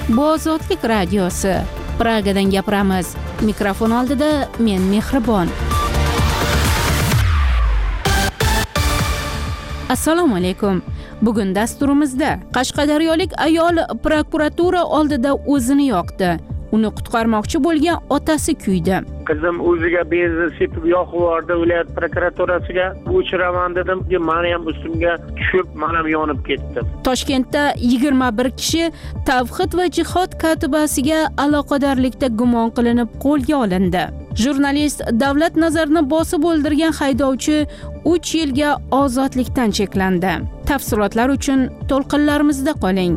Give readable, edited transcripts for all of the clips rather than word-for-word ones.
Bu Ozodlik radiosi. Pragadan gapiramiz. Mikrofon oldida men Mehribon. Assalomu alaykum. Bugun dasturimizda qashqadaryolik ayol prokuratura oldida o'zini yoqdi. Uni qutqarmoqchi bo'lgan otasi kuydi. Qizim o'ziga benzin sepib yoqib yubordi, viloyat prokuraturasiga o'chiraman dedim, meni ham ustimga tushib, men ham yonib ketdim. Toshkentda 21 kishi Tavhid va jihod katibasiga aloqadorlikda gumon qilinib qo'lga olindi. Jurnalist davlat nazarini bosib o'ldirgan haydovchi 3 yilga ozodlikdan cheklandi. Tafsilotlar uchun to'lqinlarimizda qoling.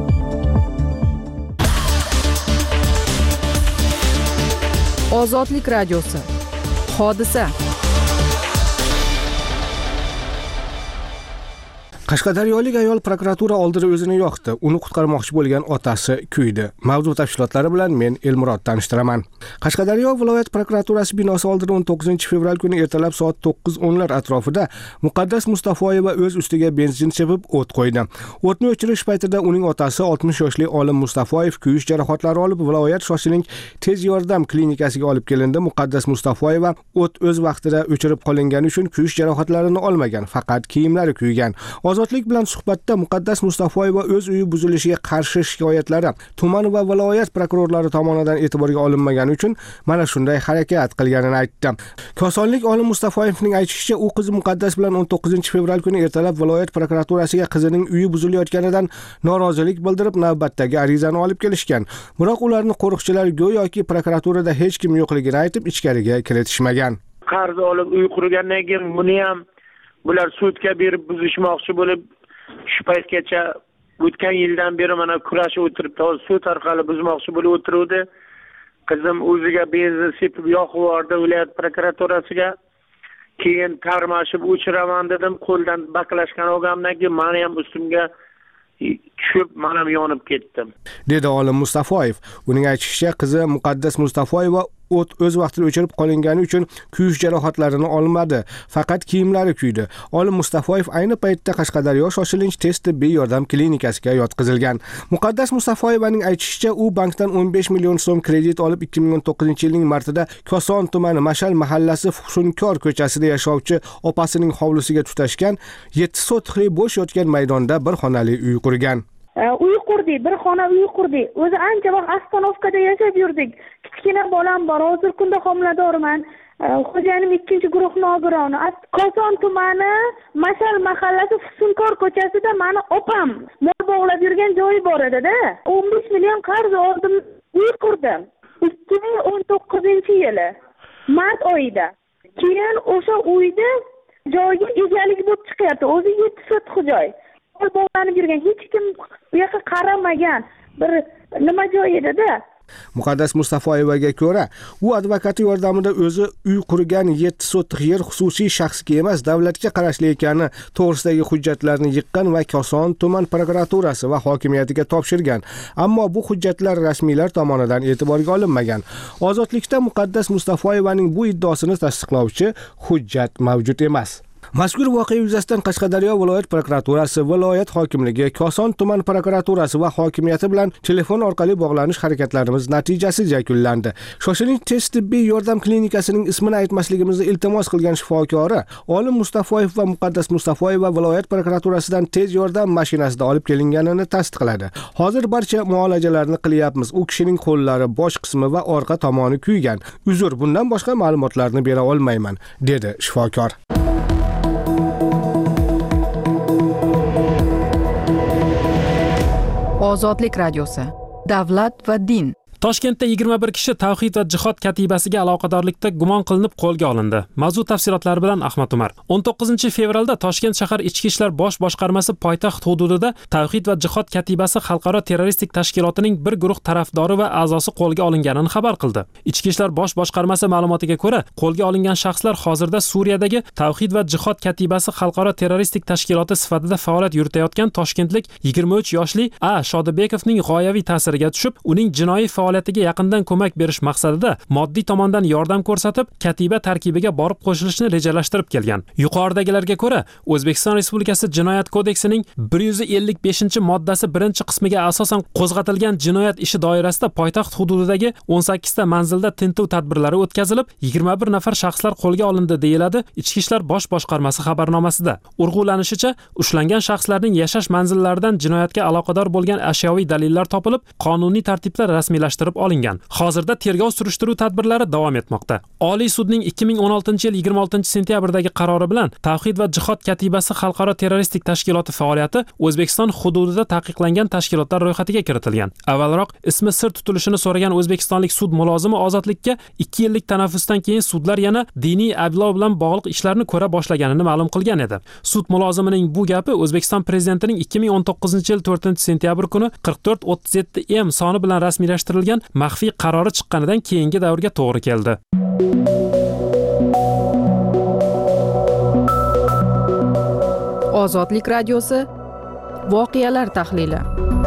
Ozodlik radiosi. Hodisa. Qashqadaryolik ayol prokuratura oldida o'zini yoqdi. Uni qutqarmoqchi bo'lgan otasi kuydi. Mavzu tafsilotlari bilan men Elmurod tanishtiraman. Qashqadaryo viloyat prokuraturasi binosi oldida 19-fevral kuni ertalab soat 9:10 atrofida Muqaddas Mustafoyeva o'z ustiga benzin sepib o't qo'ydi. O'tni o'chirish paytida uning otasi 60 yoshli Olim Mustafoyev kuyish jarohatlari olib viloyat shoshilinch tez yordam klinikasiga olib kelindi. Muqaddas Mustafoyeva o't o'z vaqtida o'chirib qolingani uchun kuyish jarohatlarini olmagan, faqat kiyimlari kuygan. Ozodlik bilan suhbatda Muqaddas Mustafoyeva o'z uyi buzilishiga qarshi shikoyatlari tuman va viloyat prokurorlari tomonidan e'tiborga olinmagani uchun mana shunday harakat qilganini aytdi. Kosonlik Olim Mustafoyevning aytishicha, u qizi Muqaddas bilan 19-fevral kuni ertalab viloyat prokuraturasiga qizining uyi buzilayotganidan norozilik bildirib navbatdagi arizani olib kelishgan. Biroq ularni qo'riqchilar go'yoki prokuraturada hech kim yo'qligini aytib ichkariga kiritishmagan. Qarz olib uy qurgandan keyin buni ham bular sudga berib buzishmoqchi bo'lib, shu paytgacha o'tgan yildan beri mana kurashib o'tiribdi. Sud orqali buzmoqchi bo'lib o'tiruvdi. Qizim o'ziga benzin sepib yoqib yubordi viloyat prokuraturasiga. Keyin tarmashib o'chiraman dedim. Qo'ldan baklashgan olgandan keyin meni ham ustimga tushib, men ham yonib ketdim, dedi Olim Mustafoyev. Uning aytishicha, qizi Muqaddas Mustafoyeva o't o'z vaqtida o'chirib qolingani uchun kuyish jarohatlarini olmadi, faqat kiyimlari kuydi. Olim Mustafoyev ayni paytda Qashqadaryo shoshilinch tez tibbiy yordam klinikasiga yotqizilgan. Muqaddas Mustafoyevaning aytishicha, u bankdan 15 million so'm kredit olib 2019-yilning martida Koson tumani Mashal mahallasi Fusunkor ko'chasida yashovchi opasining hovlisiga tutashgan 7 sotixli bo'sh yotgan maydonda bir xonali uy qurgan. Uy qurdik, bir xona uy qurdik. O'zi ancha vaqt Astanovkada yashab yurdik. Kichkina bolam bor, hozir kunda homiladorman. Xo'jayinim 2-guruh nogironi. Koson tumani Mashal mahallasi Fusunkor ko'chasida meni opam mol bog'lab yurgan joyi bor edi-da. 15 million qarz oldim, uy qurdim. 2019-yili mart oyida. Keyin o'sha uyda joyga egalik bo'lib chiqyapti. O'zi 7 sotix joy. Bog'lanib yurgan, hech kim u yoqqa qaramagan bir nima joy edi-da. Muqaddas Mustafoyevaga ko'ra, u advokati yordamida o'zi uy qurgan 7 sotix yer xususiy shaxsga emas, davlatga qarashli ekani to'g'risidagi hujjatlarni yiqqan va Koson tuman prokuraturasi va hokimiyatiga topshirgan. Ammo bu hujjatlar rasmiylar tomonidan e'tiborga olinmagan. Ozodlikda Muqaddas Mustafoyevaning bu iddaosini tasdiqlovchi hujjat mavjud emas. Mazkur voqea yuzasidan Qashqadaryo viloyat prokuraturasi, viloyat hokimligi, Koson tuman prokuraturasi va hokimiyati bilan telefon orqali bog'lanish harakatlarimiz natijasiz yakunlandi. Shoshilinch tez tibbiy yordam klinikasining ismini aytmasligimizni iltimos qilgan shifokori Olim Mustafoyev va Muqaddas Mustafoyeva viloyat prokuraturasidan tez yordam mashinasida olib kelinganini tasdiqladi. Hozir barcha muolajalarni qilyapmiz. U kishining qo'llari, bosh qismi va orqa tomoni kuygan. Uzr, bundan boshqa ma'lumotlarni bera olmayman, dedi shifokor. Ozodlik radiosi. Davlat va din. Toshkentda 21 kishi Tavhid va jihod katibasiga aloqadorlikda gumon qilinib qo'lga olindi. Mavzu tafsilotlari bilan Ahmad Umar. 19-fevralda Toshkent shahar ichki ishlar bosh boshqarmasi poytaxt hududida Tavhid va jihod katibasi xalqaro terroristik tashkilotining bir guruh tarafdori va a'zosi qo'lga olinganini xabar qildi. Ichki ishlar bosh boshqarmasi ma'lumotiga ko'ra, qo'lga olingan shaxslar hozirda Suriyadagi Tavhid va jihod katibasi xalqaro terroristik tashkiloti sifatida faoliyat yuritayotgan toshkentlik 23 yoshli A. Shodibekovning g'oyaviy ta'siriga tushib, uning jinoiy faoliyat faoliyatiga yaqindan ko'mak berish maqsadida moddiy tomondan yordam ko'rsatib, katiba tarkibiga borib qo'shilishni rejalashtirib kelgan. Yuqoridagilarga ko'ra, O'zbekiston Respublikasi Jinoyat kodeksining 155-moddasi 1-qismiga asosan qo'zg'atilgan jinoyat ishi doirasida poytaxt hududidagi 18 ta manzilda tintuv tadbirlari o'tkazilib, 21 nafar shaxslar qo'lga olindi deyiladi Ichki ishlar bosh boshqarmasi xabarnomasida. Urg'ulanishicha, ushlangan shaxslarning yashash manzillaridan jinoyatga aloqador bo'lgan ashyoviy dalillar topilib, qonuniy tartibda rasmiylashtirib olingan. Hozirda tergov surishtiruv tadbirlari davom etmoqda. Oliy sudning 2016-yil 26-sentyabrdagi qarori bilan Tavhid va jihod katibasi xalqaro terroristik tashkiloti faoliyati O'zbekiston hududida taqiqlangan tashkilotlar ro'yxatiga kiritilgan. Avvalroq ismi sir tutilishini so'ragan o'zbekistonlik sud mulozimi ozodlikka 2 yillik tanaffusdan keyin sudlar yana diniy ayblov bilan bog'liq ishlarni ko'ra boshlaganini ma'lum qilgan edi. Sud mulozimining bu gapi O'zbekiston prezidentining 2019-yil 4-sentyabr kuni 4437M soni bilan rasmiylashtirilgan maxfiy qarori chiqqanidan keyingi davrga to'g'ri keldi. Ozodlik radiosi voqealar tahlili.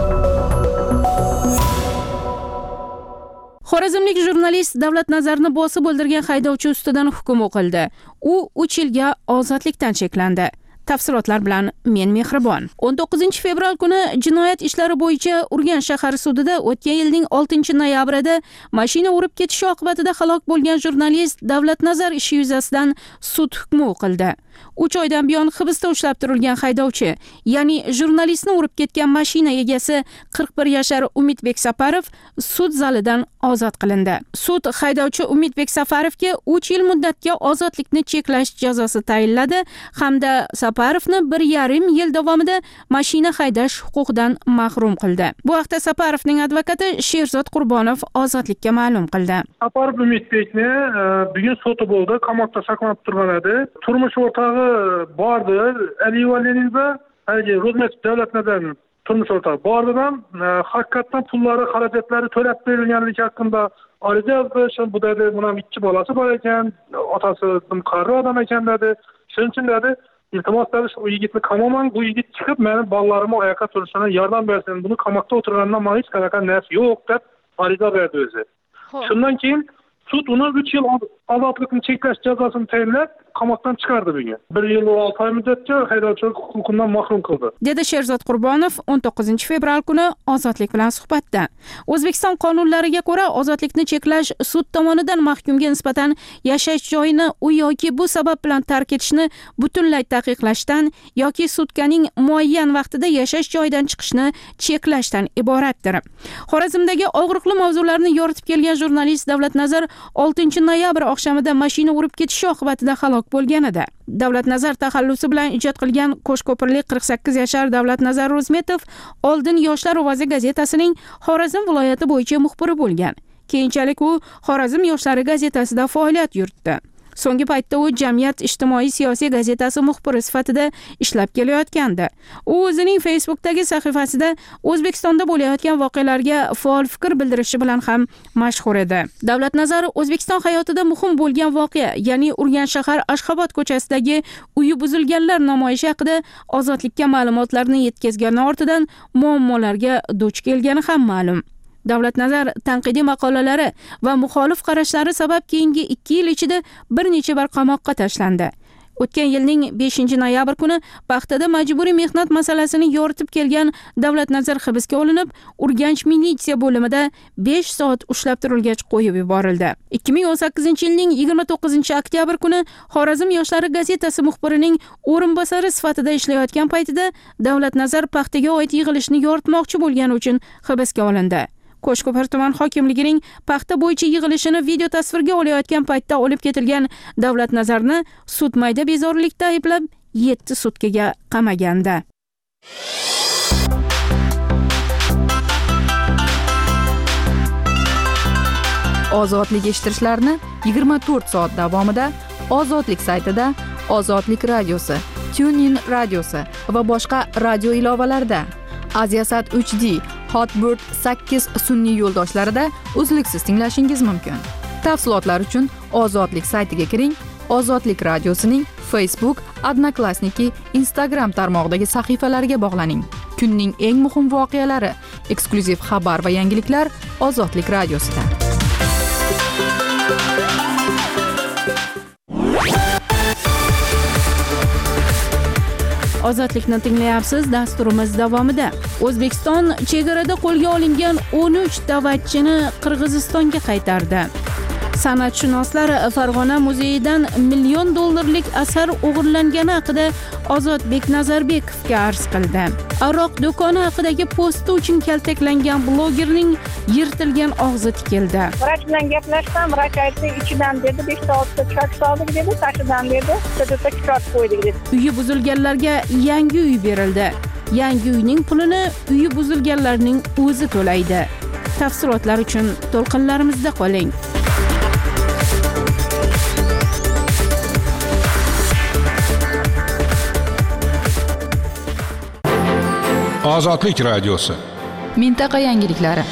Xorazmlik jurnalist Davlatnazarni bosib o'ldirgan haydovchi ustidan hukm o'qildi. U 3 yilga ozodlikdan cheklandi. Tafsilotlar bilan men Mehribon. 19-fevral kuni jinoyat ishlari bo'yicha Urganch shahar sudida o'tgan yilning 6-noyabrida mashina urib ketishi oqibatida halok bo'lgan jurnalist Davlatnazar ishi yuzasidan sud hukmi o'qildi. 3 oydan buyon hibsda ushlab turilgan haydovchi, ya'ni jurnalistni urib ketgan mashina egasi 41 yashar Umidbek Safarov sud zalidan ozod qilindi. Sud haydovchi Umidbek Safarovga 3 yil muddatga ozodlikni cheklash jazosi tayinladi hamda Safarovni 1,5 yil davomida mashina haydash huquqidan mahrum qildi. Bu haqda Safarovning advokati Sherzod Qurbonov ozodlikka ma'lum qildi. Safarov Umidbekni bugun soti bo'ldi, qamoqda saqlanib turgan edi. Turmush o'rtog'i bordi, Aliyeva Leninda, Ro'zmet Davlatnazarning turmush o'rtog'i bordi ham, haqiqatan pullari, xarajatlari to'lab berilganligi haqida ariza yozdi. Bu dedi, bunam 2 bolasi bor ekan, otasi qaror odam ekan dedi. Shuning uchun dedi, iltimos qilish u yigitni qamoqman, bu yigit chiqib meni bolalarimni oyoqqa turishini yordam bersin. Buni qamoqda o'tirgandan men hech qanaqa narsa yo'q deb ariza berdi o'zi. Shundan keyin sud uni 3 yil ozodlikni cheklash jazosini tayinlab qamoqdan chiqardi bugun. 1 yil va 6 oy muddatga haydovchilik huquqidan mahrum qildi. Dedi Sherzod Qurbonov 19-fevral kuni ozodlik bilan suhbatda. O'zbekiston qonunlariga ko'ra ozodlikni cheklash sud tomonidan mahkumga nisbatan yashash joyini u yoki bu sabab bilan tark etishni butunlay taqiqlashdan yoki sutkaning muayyan vaqtida yashash joyidan chiqishni cheklashdan iboratdir. Xorazmdagi og'riqli mavzularni yoritib kelgan jurnalist Davlatnazar 6-noyabr oqshomida mashina urib ketishi oqibatida halok bo'lgan edi. Davlatnazar taxallusi bilan ijod qilgan Qo'shko'pirlik 48 yashar Davlatnazar Ro'zmetov Oldin yoshlar ovozi gazetasining Xorazm viloyati bo'yicha muxbiri bo'lgan. Keyinchalik u Xorazm yoshlari gazetasida faoliyat yuritdi. So'nggi paytda u Jamiyat ijtimoiy siyosiy gazetasi muxbiri sifatida ishlab kelayotgandi. U o'zining Facebookdagi sahifasida O'zbekistonda bo'layotgan voqealarga faol fikr bildirishi bilan ham mashhur edi. Davlatnazar O'zbekiston hayotida muhim bo'lgan voqea, ya'ni Urganch shahar Ashxobod ko'chasidagi uyi buzilganlar namoyishi haqida ozodlikka ma'lumotlarni yetkazgani ortidan muammolarga duch kelgani ham ma'lum. Davlatnazar tanqidiy maqolalari va muxolif qarashlari sabab keyingi 2 yil ichida bir necha bor qamoqqa tashlandi. O'tgan yilning 5-noyabr kuni Paxtada majburiy mehnat masalasini yoritib kelgan Davlatnazar hibsga olinib, Urganch militsiya bo'limida 5 soat ushlab turilgach qo'yib yuborildi. 2018-yilning 29-oktyabr kuni Xorazm yoshlari gazetasi muxbirining o'rinbosari sifatida ishlayotgan paytida Davlatnazar Paxtaga oid yig'ilishni yoritmoqchi bo'lgani uchun hibsga olindi. Qo'shko'pir tuman hokimligining paxta bo'yicha yig'ilishini video tasvirga olayotgan paytda olib ketilgan Davlatnazarni sud mayda bezorilikda ayblab 7 sutkaga qamagandi. Ozodlik eshittirishlarni 24 soat davomida Ozodlik saytida, Ozodlik radiosi, TuneIn radiosi va boshqa radio ilovalarida, Aziasat 3D, Hotbird 8 sun'iy yo'ldoshlarida uzluksiz tinglashingiz mumkin. Tafsilotlar uchun Ozodlik saytiga kiring. Ozodlik radiosining Facebook, Odnoklassniki, Instagram tarmog'idagi sahifalariga bog'laning. Kunning eng muhim voqealari, eksklyuziv xabar va yangiliklar Ozodlik radiosida. Ozodlikni tinglayapsiz. Dasturimiz davomida O'zbekiston chegarada qo'lga olingan 13 da'vatchini Qirg'izistonga qaytardi. San'atshunoslar Farg'ona muzeyidan $1 million asar o'g'irlangani haqida Ozodbek Nazarbekovga arz qildi. Aroq do'koni haqidagi posti uchun kaltaklangan blogerning yirtilgan og'zi tikildi. Vrach bilan gaplashsam, vrach aytdi, ichidan dedi 5-6 chak soldik dedi, tashidan dedi, to'rtta chak qo'ydik dedi. Uyi buzilganlarga yangi uy berildi. Yangi uyning pulini uyi buzilganlarning o'zi to'laydi. Tafsilotlar uchun to'lqinlarimizda qoling. Ozodlik radiosi. Mintaqa yangiliklari.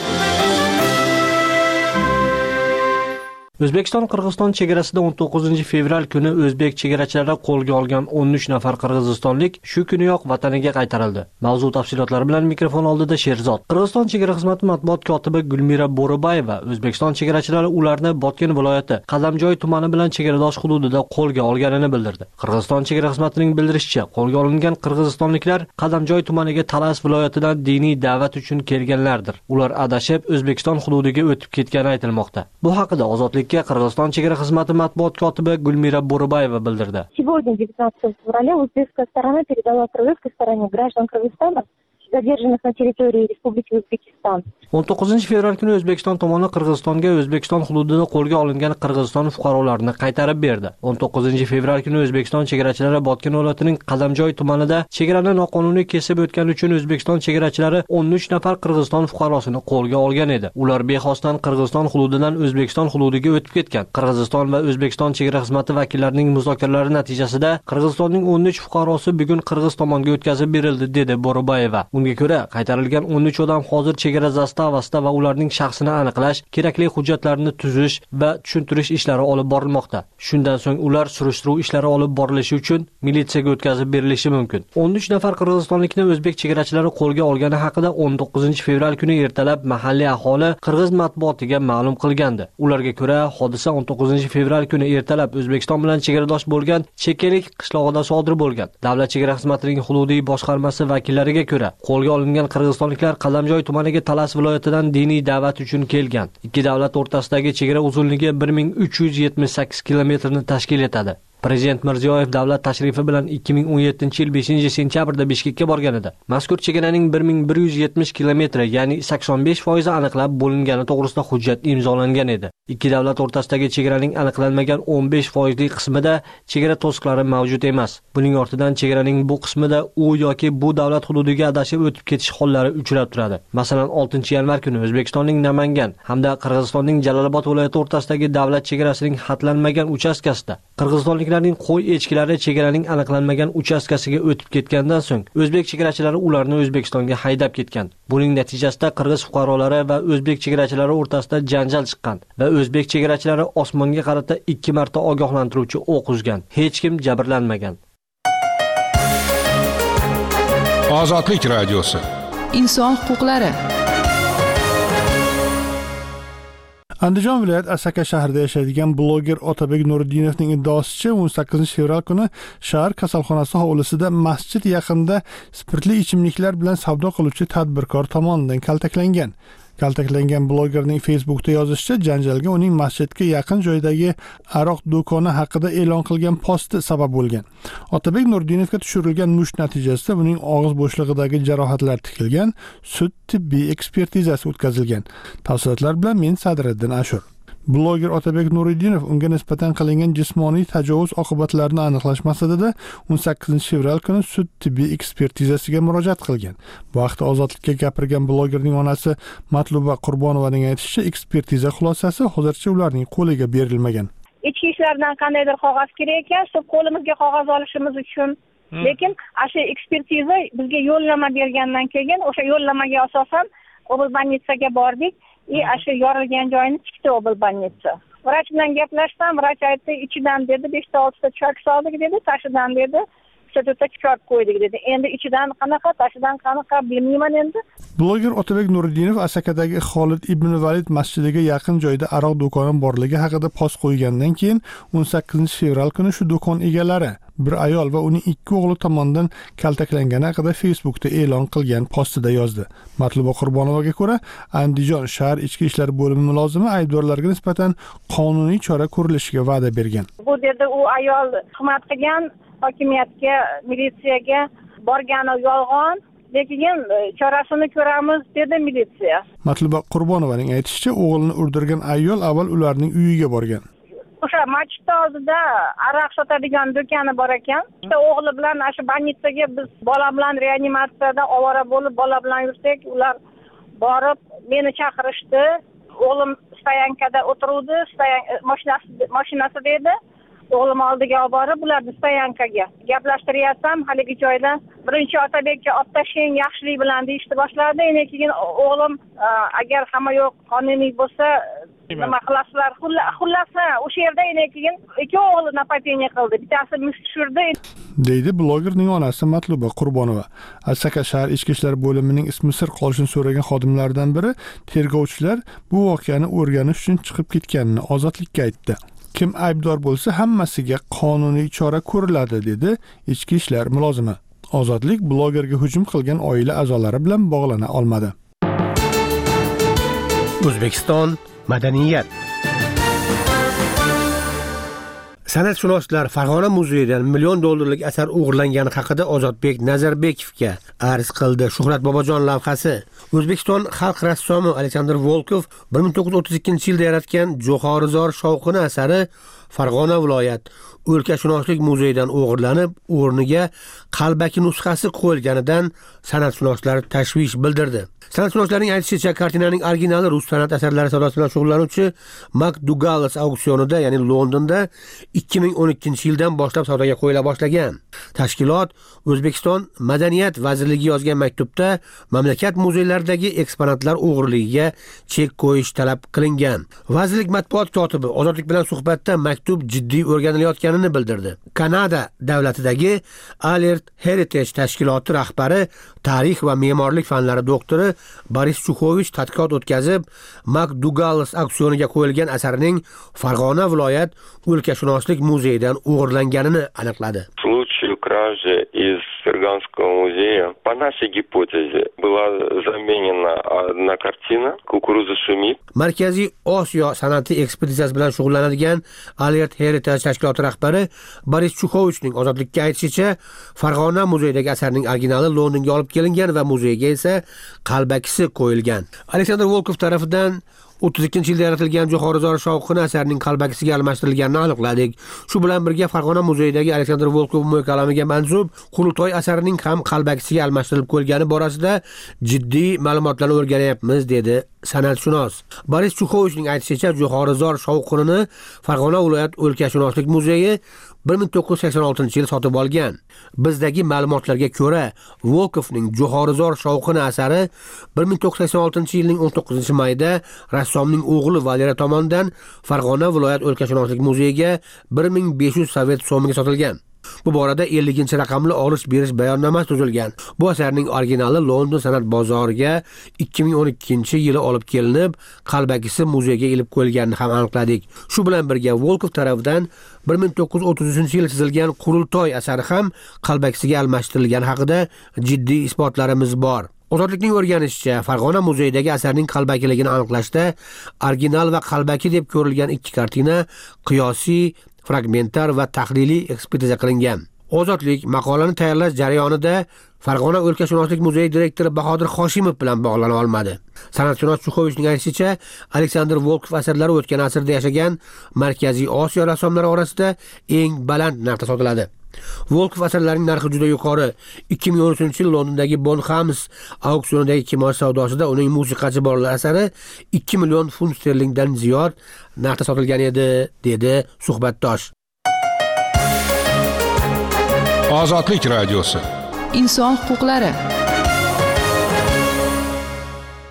O'zbekiston Qirg'iziston chegarasida 19 fevral kuni o'zbek chegarachilari qo'lga olgan 13 nafar qirg'izistonlik shu kuniyoq vataniga qaytarildi. Mavzu tafsilotlari bilan mikrofon oldida Sherzod. Qirg'iziston chegara xizmati matbuot kotibi Gulmira Bo'ribayeva O'zbekiston chegarachilari ularni Botken viloyati Qadamjoy tumani bilan chegaradosh hududida qo'lga olganini bildirdi. Qirg'iziston chegara xizmatining bildirishicha, qo'lga olingan qirg'izistonliklar Qadamjoy tumaniga Talas viloyatidan diniy da'vat uchun kelganlardir. Ular adashib O'zbekiston hududiga o'tib ketgani aytilmoqda. Bu haqida Ozodlik Qirg'iziston chegara xizmati matbuot kotibi Gulmira Bo'ribayeva bildirdi. Сегодня, 19 февраля, узбекская сторона передала кыргызской стороне граждан Кыргызстана, задержанных на территории Республики Узбекистан. 19 fevral kuni O'zbekiston tomoni Qirg'izistonga O'zbekiston hududida qo'lga olingan Qirg'iziston fuqarolarini qaytarib berdi. 19 fevral kuni O'zbekiston chegarachilari Botken viloyatining Qadamjoy tumanida chegarani noqonuniy kesib o'tgani uchun O'zbekiston chegarachilari 13 nafar Qirg'iziston fuqarosini qo'lga olgan edi. Ular bexosdan Qirg'iziston hududidan O'zbekiston hududiga o'tib ketgan. Qirg'iziston va O'zbekiston chegara xizmati vakillarining muzokaralari natijasida Qirg'izistonning 13 fuqarosi bugun Qirg'iz tomonga o'tkazib berildi, dedi Bo'ribayeva. Unga ko'ra, qaytarilgan 13 odam hozir chegara zastavasida va ularning shaxsini aniqlash, kerakli hujjatlarni tuzish va tushuntirish ishlari olib borilmoqda. Shundan so'ng ular surishtiruv ishlari olib borilishi uchun militsiyaga o'tkazib berilishi mumkin. 13 nafar qirg'izistonlikni o'zbek chegarachilari qo'lga olgani haqida 19 fevral kuni ertalab mahalliy aholi qirg'iz matbuotiga ma'lum qilgandi. Ularga ko'ra, hodisa 19 fevral kuni ertalab O'zbekiston bilan chegaradosh bo'lgan Chekelik qishlog'ida sodir bo'lgan. Davlat chegara xizmatining hududiy boshqarmasi vakillariga ko'ra, qo'lga olingan qirg'izistonliklar Qadamjoy tumaniga Talas viloyatidan diniy da'vat uchun kelgan. Ikki davlat o'rtasidagi chegara uzunligi 1378 kilometrni tashkil etadi. Prezident Mirziyoyev davlat tashrifi bilan 2017-yil 5-sentyabrda Bishkekka borgan edi. Mazkur chegaraning 1170 kilometri, ya'ni 85% aniqlab bo'lingani to'g'risida hujjat imzolangan edi. Ikki davlat o'rtasidagi chegaraning aniqlanmagan 15% qismida chegara to'siqlari mavjud emas. Buning ortidan chegaraning bu qismida u yoki bu davlat hududiga adashib o'tib ketish hollari uchrab turadi. Masalan, 6-yanvar kuni O'zbekistonning Namangan hamda Qirg'izistonning Jalolobod viloyati o'rtasidagi davlat chegarasining xatlanmagan uchastkasida qirg'izistonliklarning qo'y echkilari chegaraning aniqlanmagan uchastkasiga o'tib ketgandan so'ng o'zbek chegarachilari ularni O'zbekistonga haydab ketgan. Buning natijasida qirg'iz fuqarolari va o'zbek chegarachilari o'rtasida janjal chiqqan va o'zbek chegarachilari osmonga qarata 2 marta ogohlantiruvchi o'q uzgan. Hech kim jabrlanmagan. Ozodlik radiosi. Inson huquqlari. Andijon viloyat Asaka shahrida yashaydigan bloger Otabek Nuriddinovning iddaosicha 18 fevral kuni shahar kasalxonasi hovlisida masjid yaqinida spirtli ichimliklar bilan savdo qiluvchi tadbirkor tomonidan kaltaklangan. Kaltaklangan blogerning Facebookda yozishicha, janjalga uning masjidga yaqin joydagi aroq do'koni haqida e'lon qilgan posti sabab bo'lgan. Otabek Nuriddinovga tushirilgan musht natijasida uning og'iz bo'shlig'idagi jarohatlar tikilgan, sud tibbiy ekspertizasi o'tkazilgan. Tafsilotlar bilan men Sadriddin Ashur. Bloger Otabek Nuriddinov unga nisbatan qilingan jismoniy tajovuz oqibatlarini aniqlash maqsadida 18 fevral kuni sud tibbiy ekspertizasiga murojaat qilgan. Bu haqda Ozodlikka gapirgan blogerning onasi Matluba Qurbonovaning aytishicha, ekspertiza xulosasi hozircha ularning qo'liga berilmagan. Ichki ishlardan qandaydir qog'oz kerak ekan, shu qo'limizga qog'oz olishimiz uchun. Lekin o'sha ekspertiza bizga yo'llanma bergandan keyin o'sha yo'llanmaga asosan oblbanitsaga bordik. Ashu yorilgan joyini tikdi oblbanitsa. Vrach bilan gaplashsam, vrach aytdi, ichidan dedi 5-6 chak soldik dedi, tashidan dedi institutda chiqarib qo'ydik dedi. Endi ichidan qanaqa, tashidan qanaqa bilmayman endi. Bloger Otabek Nuriddinov Asakadagi Xolid ibn Valid masjidiga yaqin joyda aroq do'koni borligi haqida post qo'ygandan keyin 18-fevral kuni shu do'kon egalari bir ayol va uning 2 o'g'li tomonidan kaltaklangani haqida Facebookda e'lon qilgan postida yozdi. Matluba Qurbonovaga ko'ra, Andijon shahar ichki ishlar bo'limi mulozimi aybdorlarga nisbatan qonuniy chora ko'rilishiga va'da bergan. Bu yerda u ayol xizmat qilgan hokimiyatga, militsiyaga borgani yolg'on, lekin chorasini ko'ramiz dedi militsiya. Matluba Qurbonovaning aytishicha, o'g'lini o'ldirgan ayol avval ularning uyiga borgan. O'sha masjid oldida aroq sotadigan do'koni bor ekan. O'sha o'g'li bilan shu больницаga biz bola bilan reanimatsiyada ovora bo'lib bola bilan yursak, ular borib meni chaqirishdi. O'g'lim stoyankada o'tiruvdi, mashinasida edi. O'g'lim oldiga olib borib, ularni stoyankaga gaplashtiryapsam, haligi joyda birinchi Otabekka olib tashlang yaxshilik bilan deyishni boshladi. Endi keyin o'g'lim agar hamma yo'q qonuniy bo'lsa nima qilasizlar? Xullas, o'sha yerda endi keyin ikki o'g'li napateniya qildi. Bittasi must tushirdi. Deydi blogerning onasi Matluba Qurbonova. Asaka shahar ichki ishlar bo'limining ismi sir qolishini so'ragan xodimlardan biri tergovchilar bu voqeani o'rganish uchun chiqib ketganini ozodlikka aytdi. Kim aybdor bo'lsa hammasiga qonuniy chora ko'riladi dedi ichki ishlar mulozimi. Ozodlik blogerga hujum qilgan oila a'zolari bilan bog'lana olmadi. O'zbekiston madaniyat. San'atshunoslar Farg'ona muzeyidan $1 million asar o'g'irlangani haqida Ozodbek Nazarbekovga arz qildi. Shuhrat Bobojon lavhasi. O'zbekiston xalq rassomi Aleksandr Volkov 1932-yilda yaratgan Jo'xorizor shovqini asari Farg'ona viloyat o'lkashunoslik muzeyidan o'g'irlanib, o'rniga qalbaki nusxasi qo'yilganidan san'atshunoslar tashvish bildirdi. San'atshunoslarning aytishicha, kartinaning originali rus san'at asarlari savdosi bilan shug'ullanuvchi McDougall's auksionida, ya'ni Londonda 2012-yildan boshlab savdoga qo'yila boshlagan. Tashkilot O'zbekiston Madaniyat vazirligi yozgan maktubda mamlakat muzeylaridagi eksponatlar o'g'riligiga chek qo'yish talab qilingan. Vazirlik matbuot kotibi Ozodlik bilan suhbatda maktub jiddiy o'rganilayotganini bildirdi. Kanada davlatidagi Alert Heritage tashkiloti rahbari, tarix va me'morlik fanlari doktori Boris Chukhovich tadqiqot o'tkazib, McDougall's auksioniga qo'yilgan asarning Farg'ona viloyat o'lkashunoslik muzeyidan o'g'irlanganini aniqladi. Кражи из Ферганского музея, по нашей гипотезе, была заменена одна картина «Кукуруза шумит». Markaziy Osiyo san'ati ekspeditsiyasi bilan shug'ullanadigan Alert Heritage tashkiloti rahbari Boris Chukhovichning Ozodlikka aytishicha, Farg'ona muzeyidagi asarning originali Londonga olib kelingan va muzeyga esa qalbakisi qo'yilgan. Aleksandr Volkov tomonidan 32-yilda yaratilgan Jo'xorizor shovqini asarining qalbakisiga almashtirilganini aniqladik. Shu bilan birga Farg'ona muzeyidagi Aleksandr Volkov kalamiga mansub Qurultoy asarining ham qalbakisiga almashtirilib qo'yilgani borasida jiddiy ma'lumotlarni o'rganyapmiz, dedi san'atshunos. Boris Chukhovichning aytishicha, Jo'xorizor shovqinini Farg'ona viloyat o'lkashunoslik muzeyi 1986-yil sotib olgan. Bizdagi ma'lumotlarga ko'ra, Volkovning Jo'xorizor shovqini asari 1986-yilning 19-mayida rassomning o'g'li Valera tomonidan Farg'ona viloyat o'lkashunoslik muzeyiga 1500 sovet so'miga sotilgan. Bu borada 50-raqamli olish-berish bayonnomasi tuzilgan. Bu asarning originali London san'at bozoriga 2012-yili olib kelinib, qalbakisi muzeyga ilib qo'yilganini ham aniqladik. Shu bilan birga Volkov tomonidan 1933-yilda chizilgan Qurultoy asari ham qalbakisiga almashtirilgani haqida jiddiy isbotlarimiz bor. Ozodlikning o'rganishicha, Farg'ona muzeyidagi asarning qalbakiligini aniqlashda original va qalbaki deb ko'rilgan 2 kartina qiyosiy, fragmentar va tahliliy ekspertiza qilingan. Ozodlik maqolani tayyorlash jarayonida Farg'ona o'lkashunoslik muzeyi direktori Bahodir Hoshimov bilan bog'lana olmadi. San'atshunos Chukhovichning aytishicha, Aleksandr Volkov asarlari o'tgan asrda yashagan Markaziy Osiyo rassomlari orasida eng baland narxda sotiladi. Volkov asarlarining narxi juda yuqori. 2013-yil Londondagi Bonhams auksionidagi kimosh savdosida uning musiqachi bolalar asari 2 million funt sterlingdan ziyod narxda sotilgan edi, dedi suhbatdosh. Ozodlik radiosi. Inson huquqlari.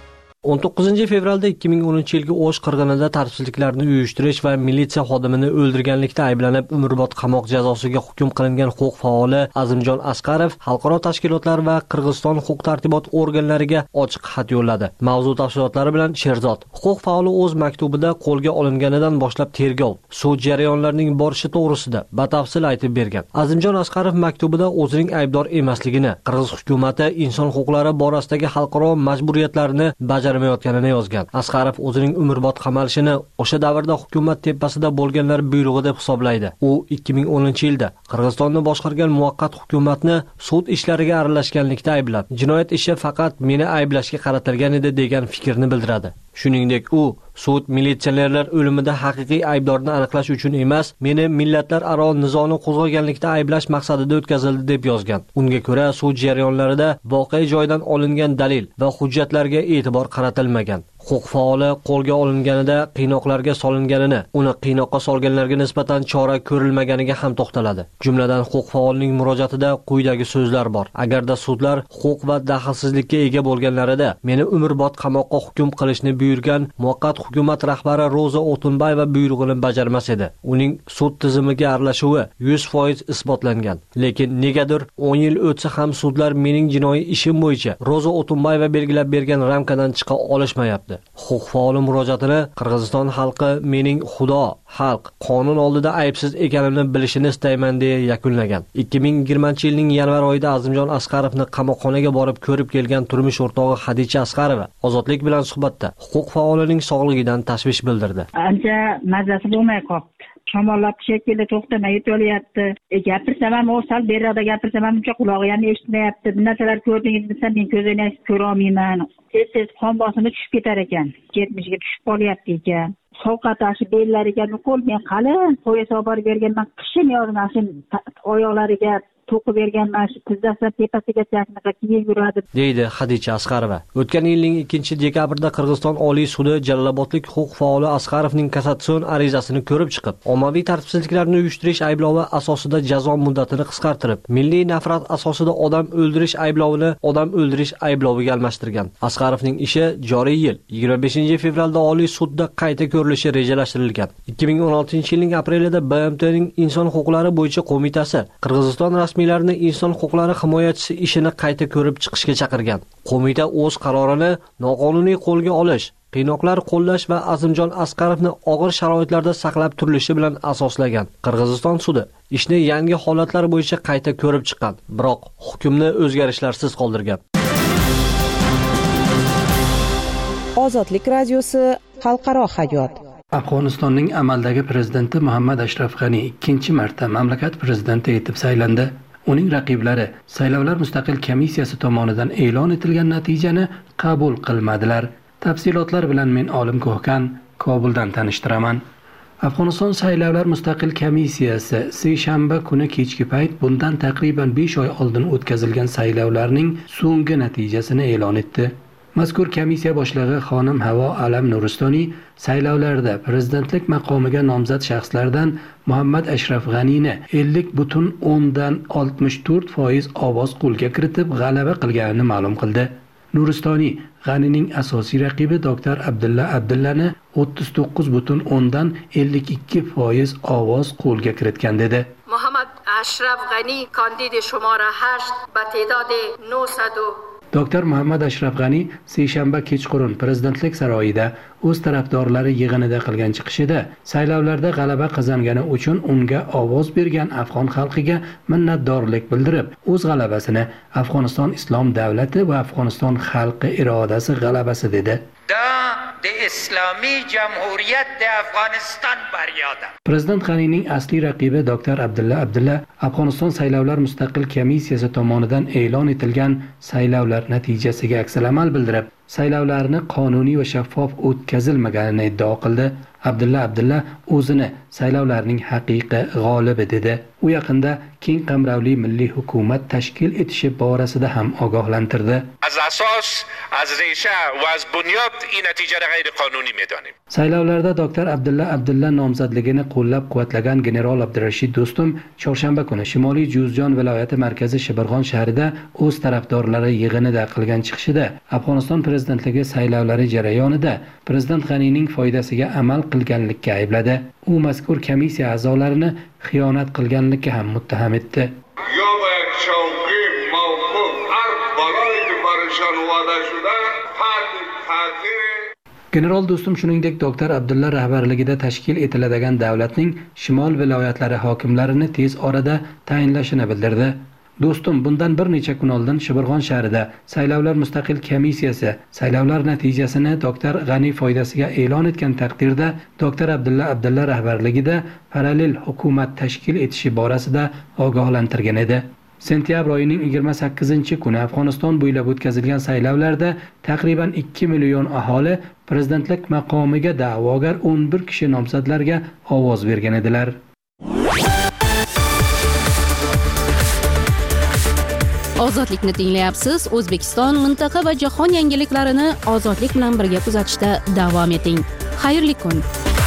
19-fevralda 2010-yilgi O'sh qirg'inida tartibsizliklarni uyushtirish va militsiya xodimini o'ldirganlikda ayblanib umrbod qamoq jazosiga hukm qilingan huquq faoli Azimjon Asqarov xalqaro tashkilotlar va Qirg'iziston huquq-tartibot organlariga ochiq xat yo'lladi. Mavzu tafsilotlari bilan Sherzod. Huquq faoli o'z maktubida qo'lga olinganidan boshlab tergov, sud jarayonlarining borishi to'g'risida batafsil aytib bergan. Azimjon Asqarov maktubida o'zining aybdor emasligini, Qirg'iz hukumati inson huquqlari borasidagi xalqaro majburiyatlarni bajarmayotganini yozgan. Asqarov o'zining umrbod qamalishini o'sha davrda hukumat tepasida bo'lganlar buyrug'i deb hisoblaydi. U 2010-yilda Qirg'izistonni boshqargan muvaqqat hukumatni sud ishlariga aralashganlikda ayblab, jinoyat ishi faqat meni ayblashga qaratilgan edi degan fikrni bildiradi. Shuningdek, u sud militsionerlar o'limida haqiqiy aybdorni aniqlash uchun emas, meni millatlararo nizoni qo'zg'aganlikda ayblash maqsadida o'tkazildi deb yozgan. Unga ko'ra, sud jarayonlarida voqea joyidan olingan dalil va hujjatlarga e'tibor qaratilmagan. Huquq faoli qo'lga olinganida qiynoqlarga solinganini, uni qiynoqqa solganlarga nisbatan chora ko'rilmaganiga ham to'xtaladi. Jumladan, huquq faolining murojaatida quyidagi so'zlar bor: agarda sudlar huquq va daxlsizlikka ega bo'lganlarida meni umrbod qamoqqa hukm qilishni buyurgan muvaqqat hukumat rahbari Roza O'tunbayeva buyrug'ini bajarmas edi. Uning sud tizimiga aralashuvi 100% isbotlangan. Lekin negadir 10 yil o'tsa ham sudlar mening jinoiy ishim bo'yicha Roza O'tunbayeva belgilab bergan ramkadan chiqa olishmayapti. Huquq faoli murojaatini Qirg'iziston xalqi mening xudo, xalq qonun oldida aybsiz ekanimni bilishini istayman deya yakunlagan. 2020-yilning yanvar oyida Azimjon Asqarovni qamoqxonaga borib ko'rib kelgan turmush o'rtog'i Hadicha Asqarova Ozodlik bilan suhbatda huquq faolining sog'ligidan tashvish bildirdi. Ancha mazasi bo'lmay qoldi. Shamollab shekilli to'xtamay yo'talyapti. Gapirsam ham sal beriroqda gapirsam ham uncha qulog'i ham eshitmayapti. Bu narsalar ko'rdingiz desam, men ko'zini ochib ko'ra olmayman. Tez qon bosimi tushib ketar ekan. 70ga tushib qolyapti ekan. Sovqatashi bellariga nuqul men qalin qo'ya sobar berganman. Qishin yozman shu oyoqlariga to'qib berganman, shu tizzasidan tepasigacha kiyib yuradi, deydi Hadicha Asqarova. O'tgan yilning 2-dekabrda Qirg'iziston Oliy sudi Jalolobodlik huquq faoli Asqarovning kassatsion arizasini ko'rib chiqib, ommaviy tartibsizliklarni uyushtirish ayblovi asosida jazo muddatini qisqartirib, milliy nafrat asosida odam o'ldirish ayblovini odam o'ldirish aybloviga almashtirgan. Asqarovning ishi joriy yil 25-fevralda Oliy sudda qayta ko'rilishi rejalashtirilgan. 2016-yilning aprelida BMTning inson huquqlari bo'yicha qo'mitasi Qirg'iziston rasmiylarini inson huquqlari himoyachisi ishini qayta ko'rib chiqishga chaqirgan. Qo'mita o'z qarorini noqonuniy qo'lga olish, qiynoqlar qo'llash va Azimjon Asqarovni og'ir sharoitlarda saqlab turilishi bilan asoslagan. Qirg'iziston sudi ishni yangi holatlar bo'yicha qayta ko'rib chiqqan, biroq hukmni o'zgarishlarsiz qoldirgan. Ozodlik radiosi xalqaro hayot. Afg'onistonning amaldagi prezidenti Muhammad Ashraf G'ani ikkinchi marta mamlakat prezidenti etib saylandi. Uning raqiblari saylovlar mustaqil komissiyasi tomonidan e'lon etilgan natijani qabul qilmadilar. Tafsilotlar bilan men Olim Ko'hkan Kobuldan tanishtiraman. Afg'oniston saylovlar mustaqil komissiyasi seshanba kuni kechki payt bundan taqriban 5 oy oldin o'tkazilgan saylovlarning so'nggi natijasini e'lon etdi. Mazkur komissiya boshlig'i xonim Havo Alam Nuristoniy saylovlarda prezidentlik maqomiga nomzod shaxslardan Muhammad Ashraf G'anini 50.64% ovoz qo'lga kiritib g'alaba qilganini ma'lum qildi. Nuristoniy G'anining asosiy raqibi Dr. Abdulla Abdullani 39.52% ovoz qo'lga kiritgan dedi. Muhammad Ashraf G'ani kandidi shumora 8 ba ta'dodi 900 Dr. Muhammad Ashraf G'ani seshanba kechqurun prezidentlik saroyida o'z tarafdorlari yig'inida qilgan chiqishida saylovlarda g'alaba qozongani uchun unga ovoz bergan afg'on xalqiga minnatdorlik bildirib, o'z g'alabasini Afg'oniston Islom davlati va Afg'oniston xalqi irodasi g'alabasi dedi. Islomiy Jamhuriyat de Afg'oniston baryodi. Prezident G'anining asli raqibi Dr. Abdulla Abdulla Afg'oniston saylovlar mustaqil komissiyasi tomonidan e'lon etilgan saylovlar natijasiga aksalamal bildirib, saylovlarni qonuniy va shaffof o'tkazilmaganini iddao qildi. Abdulla Abdulla o'zini saylovlarning haqiqiy g'olibi dedi. U yaqinda keng qamrovli milliy hukumat tashkil etishi borasida ham ogohlantirdi. Az resha va az bunyod in natijani g'ayriqonuniy me'donim. Saylovlarda Dr. Abdulla Abdulla nomzodligini qo'llab-quvvatlagan general Abdurashid Do'stum chorshanba kuni Shimoliy Juzjon viloyati markazi Shibirg'on shahrida o'z tarafdorlari yig'inida qilgan chiqishida Afg'oniston prezidentligi saylovlari jarayonida prezident G'aniyning foydasiga amal qilganlikka aybladi. U mazkur komissiya a'zolarini xiyonat qilganlikka ham muttaham etdi. General Do'stum shuningdek doktor Abdulla rahbarligida tashkil etiladigan davlatning shimol viloyatlari hokimlarini tez orada tayinlashini bildirdi. Do'stum bundan bir necha kun oldin Shibirg'on shahrida saylovlar mustaqil komissiyasi saylovlar natijasini doktor G'ani foydasiga e'lon etgan taqdirda doktor Abdulla rahbarligida parallel hukumat tashkil etishi borasida ogohlantirgan edi. Sentyabr oyining 28-kuni Afg'oniston bo'ylab o'tkazilgan saylovlarda taqriban 2 million aholi prezidentlik maqomiga da'vogar 11 kishi nomzodlarga ovoz bergan edilar. Ozodlikni tinglayapsiz. O'zbekiston, mintaqa va jahon yangiliklarini ozodlik bilan birga kuzatishda davom eting. Xayrli kun.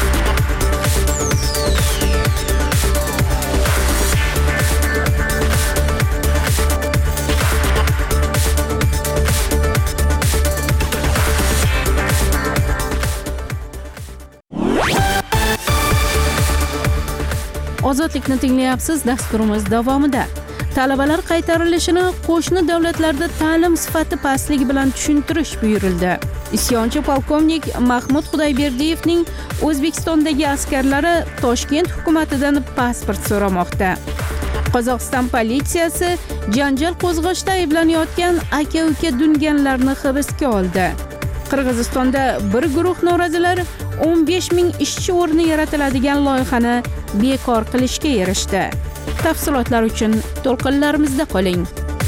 Ozodlikni tinglayapsiz. Dasturimiz davomida talabalar qaytarilishini qo'shni davlatlarda ta'lim sifati pastligi bilan tushuntirish buyurildi. Isyonchi polkovnik Mahmud Xudoyberdiyevning O'zbekistondagi askarlari Toshkent hukumatidan pasport so'ramoqda. Qozog'iston politsiyasi janjal qo'zg'ashda ayblanayotgan aka-uka dunganlarni hibsga oldi. Qirg'izistonda bir guruh norozilar 15 ming ishchi o'rni yaratiladigan loyihani bekor qilishga erishdi. Tafsilotlar uchun to'lqinlarimizda qoling.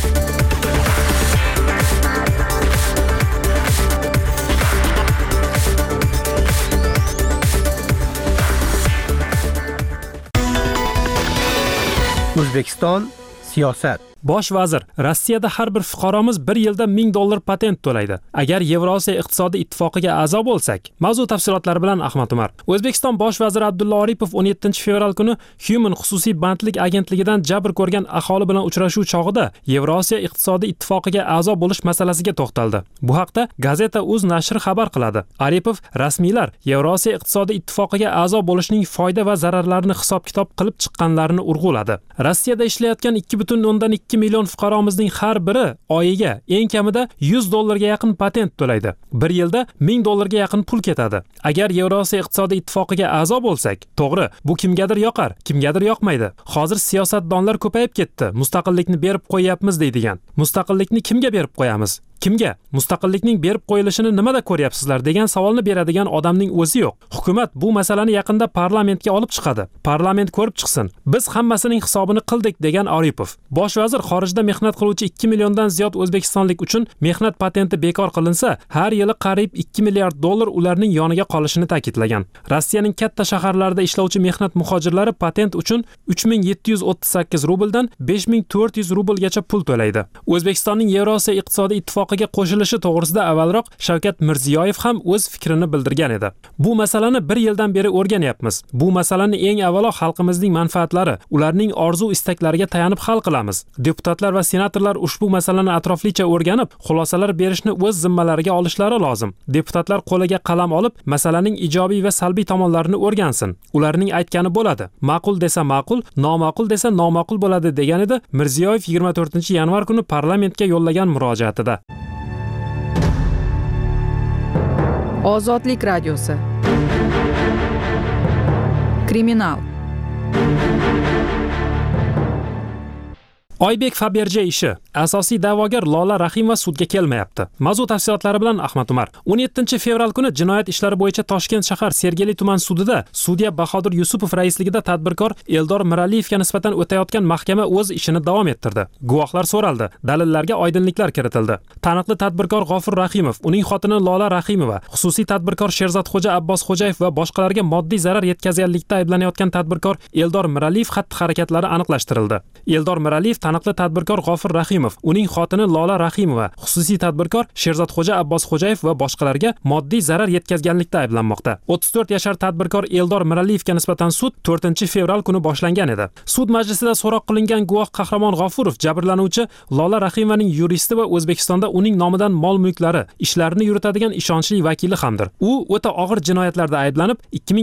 O'zbekiston siyosat. Bosh vazir, Rossiyada har bir fuqaromiz 1 yilda $1000 patent to'laydi. Agar Yevrosiyo iqtisodiy ittifoqiga a'zo bo'lsak. Mavzu tafsilotlari bilan Ahmad Umar. O'zbekiston bosh vaziri Abdulla Aripov 17-fevral kuni Human xususiy bandlik agentligidan jabr ko'rgan aholi bilan uchrashuv chog'ida Yevrosiyo iqtisodiy ittifoqiga a'zo bo'lish masalasiga to'xtaldi. Bu haqda gazeta Uz nashri xabar qiladi. Aripov rasmiylar Yevrosiyo iqtisodiy ittifoqiga a'zo bo'lishning foyda va zararlarini hisob-kitob qilib chiqqanlarini urg'uladi. Rossiyada ishlayotgan 2,2 million fuqaromizning har biri oyiga eng kamida $100 ga yaqin patent to'laydi. Bir yilda $1000 ga yaqin pul ketadi. Agar Yevrosiyo iqtisodiy ittifoqiga a'zo bo'lsak, to'g'ri, bu kimgadir yoqar, kimgadir yoqmaydi. Hozir siyosatdonlar ko'payib ketdi. Mustaqillikni berib qo'yapmiz deydigan. Mustaqillikni kimga berib qo'yamiz? Kimga? Mustaqillikning berib qo'yilishini nimada ko'ryapsizlar degan savolni beradigan odamning o'zi yo'q. Hukumat bu masalani yaqinda parlamentga olib chiqadi. Parlament ko'rib chiqsin. Biz hammasining hisobini qildik degan Aripov. Bosh vazir xorijda mehnat qiluvchi 2 milliondan ziyod o'zbekistonlik uchun mehnat patenti bekor qilinsa, har yili qariyb $2 milliard ularning yoniga qolishini ta'kidlagan. Rossiyaning katta shaharlarida ishlovchi mehnat muhojirlari patent uchun 3738 rubldan 5400 rublgacha pul to'laydi. O'zbekistonning Yevrosiyo iqtisodiy ittifoqiga qo'shilishi to'g'risida avvalroq Shavkat Mirziyoyev ham o'z fikrini bildirgan edi. Bu masalani 1 yildan beri o'rganyapmiz. Bu masalani eng avvalo xalqimizning manfaatlari, ularning orzu-istaklariga tayanib hal qilamiz. Deputatlar va senatorlar ushbu masalani atroflicha o'rganib, xulosalar berishni o'z zimmalariga olishlari lozim. Deputatlar qo'liga qalam olib, masalaning ijobiy va salbiy tomonlarini o'rgansin. Ularning aytgani bo'ladi. Ma'qul desa ma'qul, noma'qul desa noma'qul bo'ladi degan edi Mirziyoyev 24-yanvar kuni parlamentga yo'llagan murojaatida. Ozodlik radiosi. Kriminal. Oybek Faberje ishi. Asosiy da'vogar Lola Rahimova sudga kelmayapti. Mavzu tafsilotlari bilan Ahmad Umar. 17-fevral kuni jinoyat ishlari bo'yicha Toshkent shahar Sergeli tuman sudida sudya Bahodir Yusupov raisligida tadbirkor Eldor Miraliyevga nisbatan o'tayotgan mahkama o'z ishini davom ettirdi. Guvohlar so'raldi, dalillarga oydinliklar kiritildi. Taniqli tadbirkor G'ofur Rahimov, uning xotini Lola Rahimova, xususiy tadbirkor Sherzodxo'ja Abbosxo'jayev va boshqalarga moddiy zarar yetkazganlikda ayblanayotgan tadbirkor Eldor Miraliyev xatti-harakatlari aniqlashtirildi. Eldor Miraliyev taniqli tadbirkor G'ofur Rahimov Rahimov, uning xotini Lola Rahimova, xususiy tadbirkor Sherzodxo'ja Abbosxo'jayev va boshqalarga moddiy zarar yetkazganlikda ayblanmoqda. 34 yashar tadbirkor Eldor Miraliyevga nisbatan sud 4-fevral kuni boshlangan edi. Sud majlisida so'roq qilingan guvoh Qahramon G'ofurov jabrlanuvchi Lola Rahimaning yuristi va O'zbekistonda uning nomidan mol-mulklari, ishlarini yuritadigan ishonchli vakili hamdir. U o'ta og'ir jinoyatlarda ayblanib,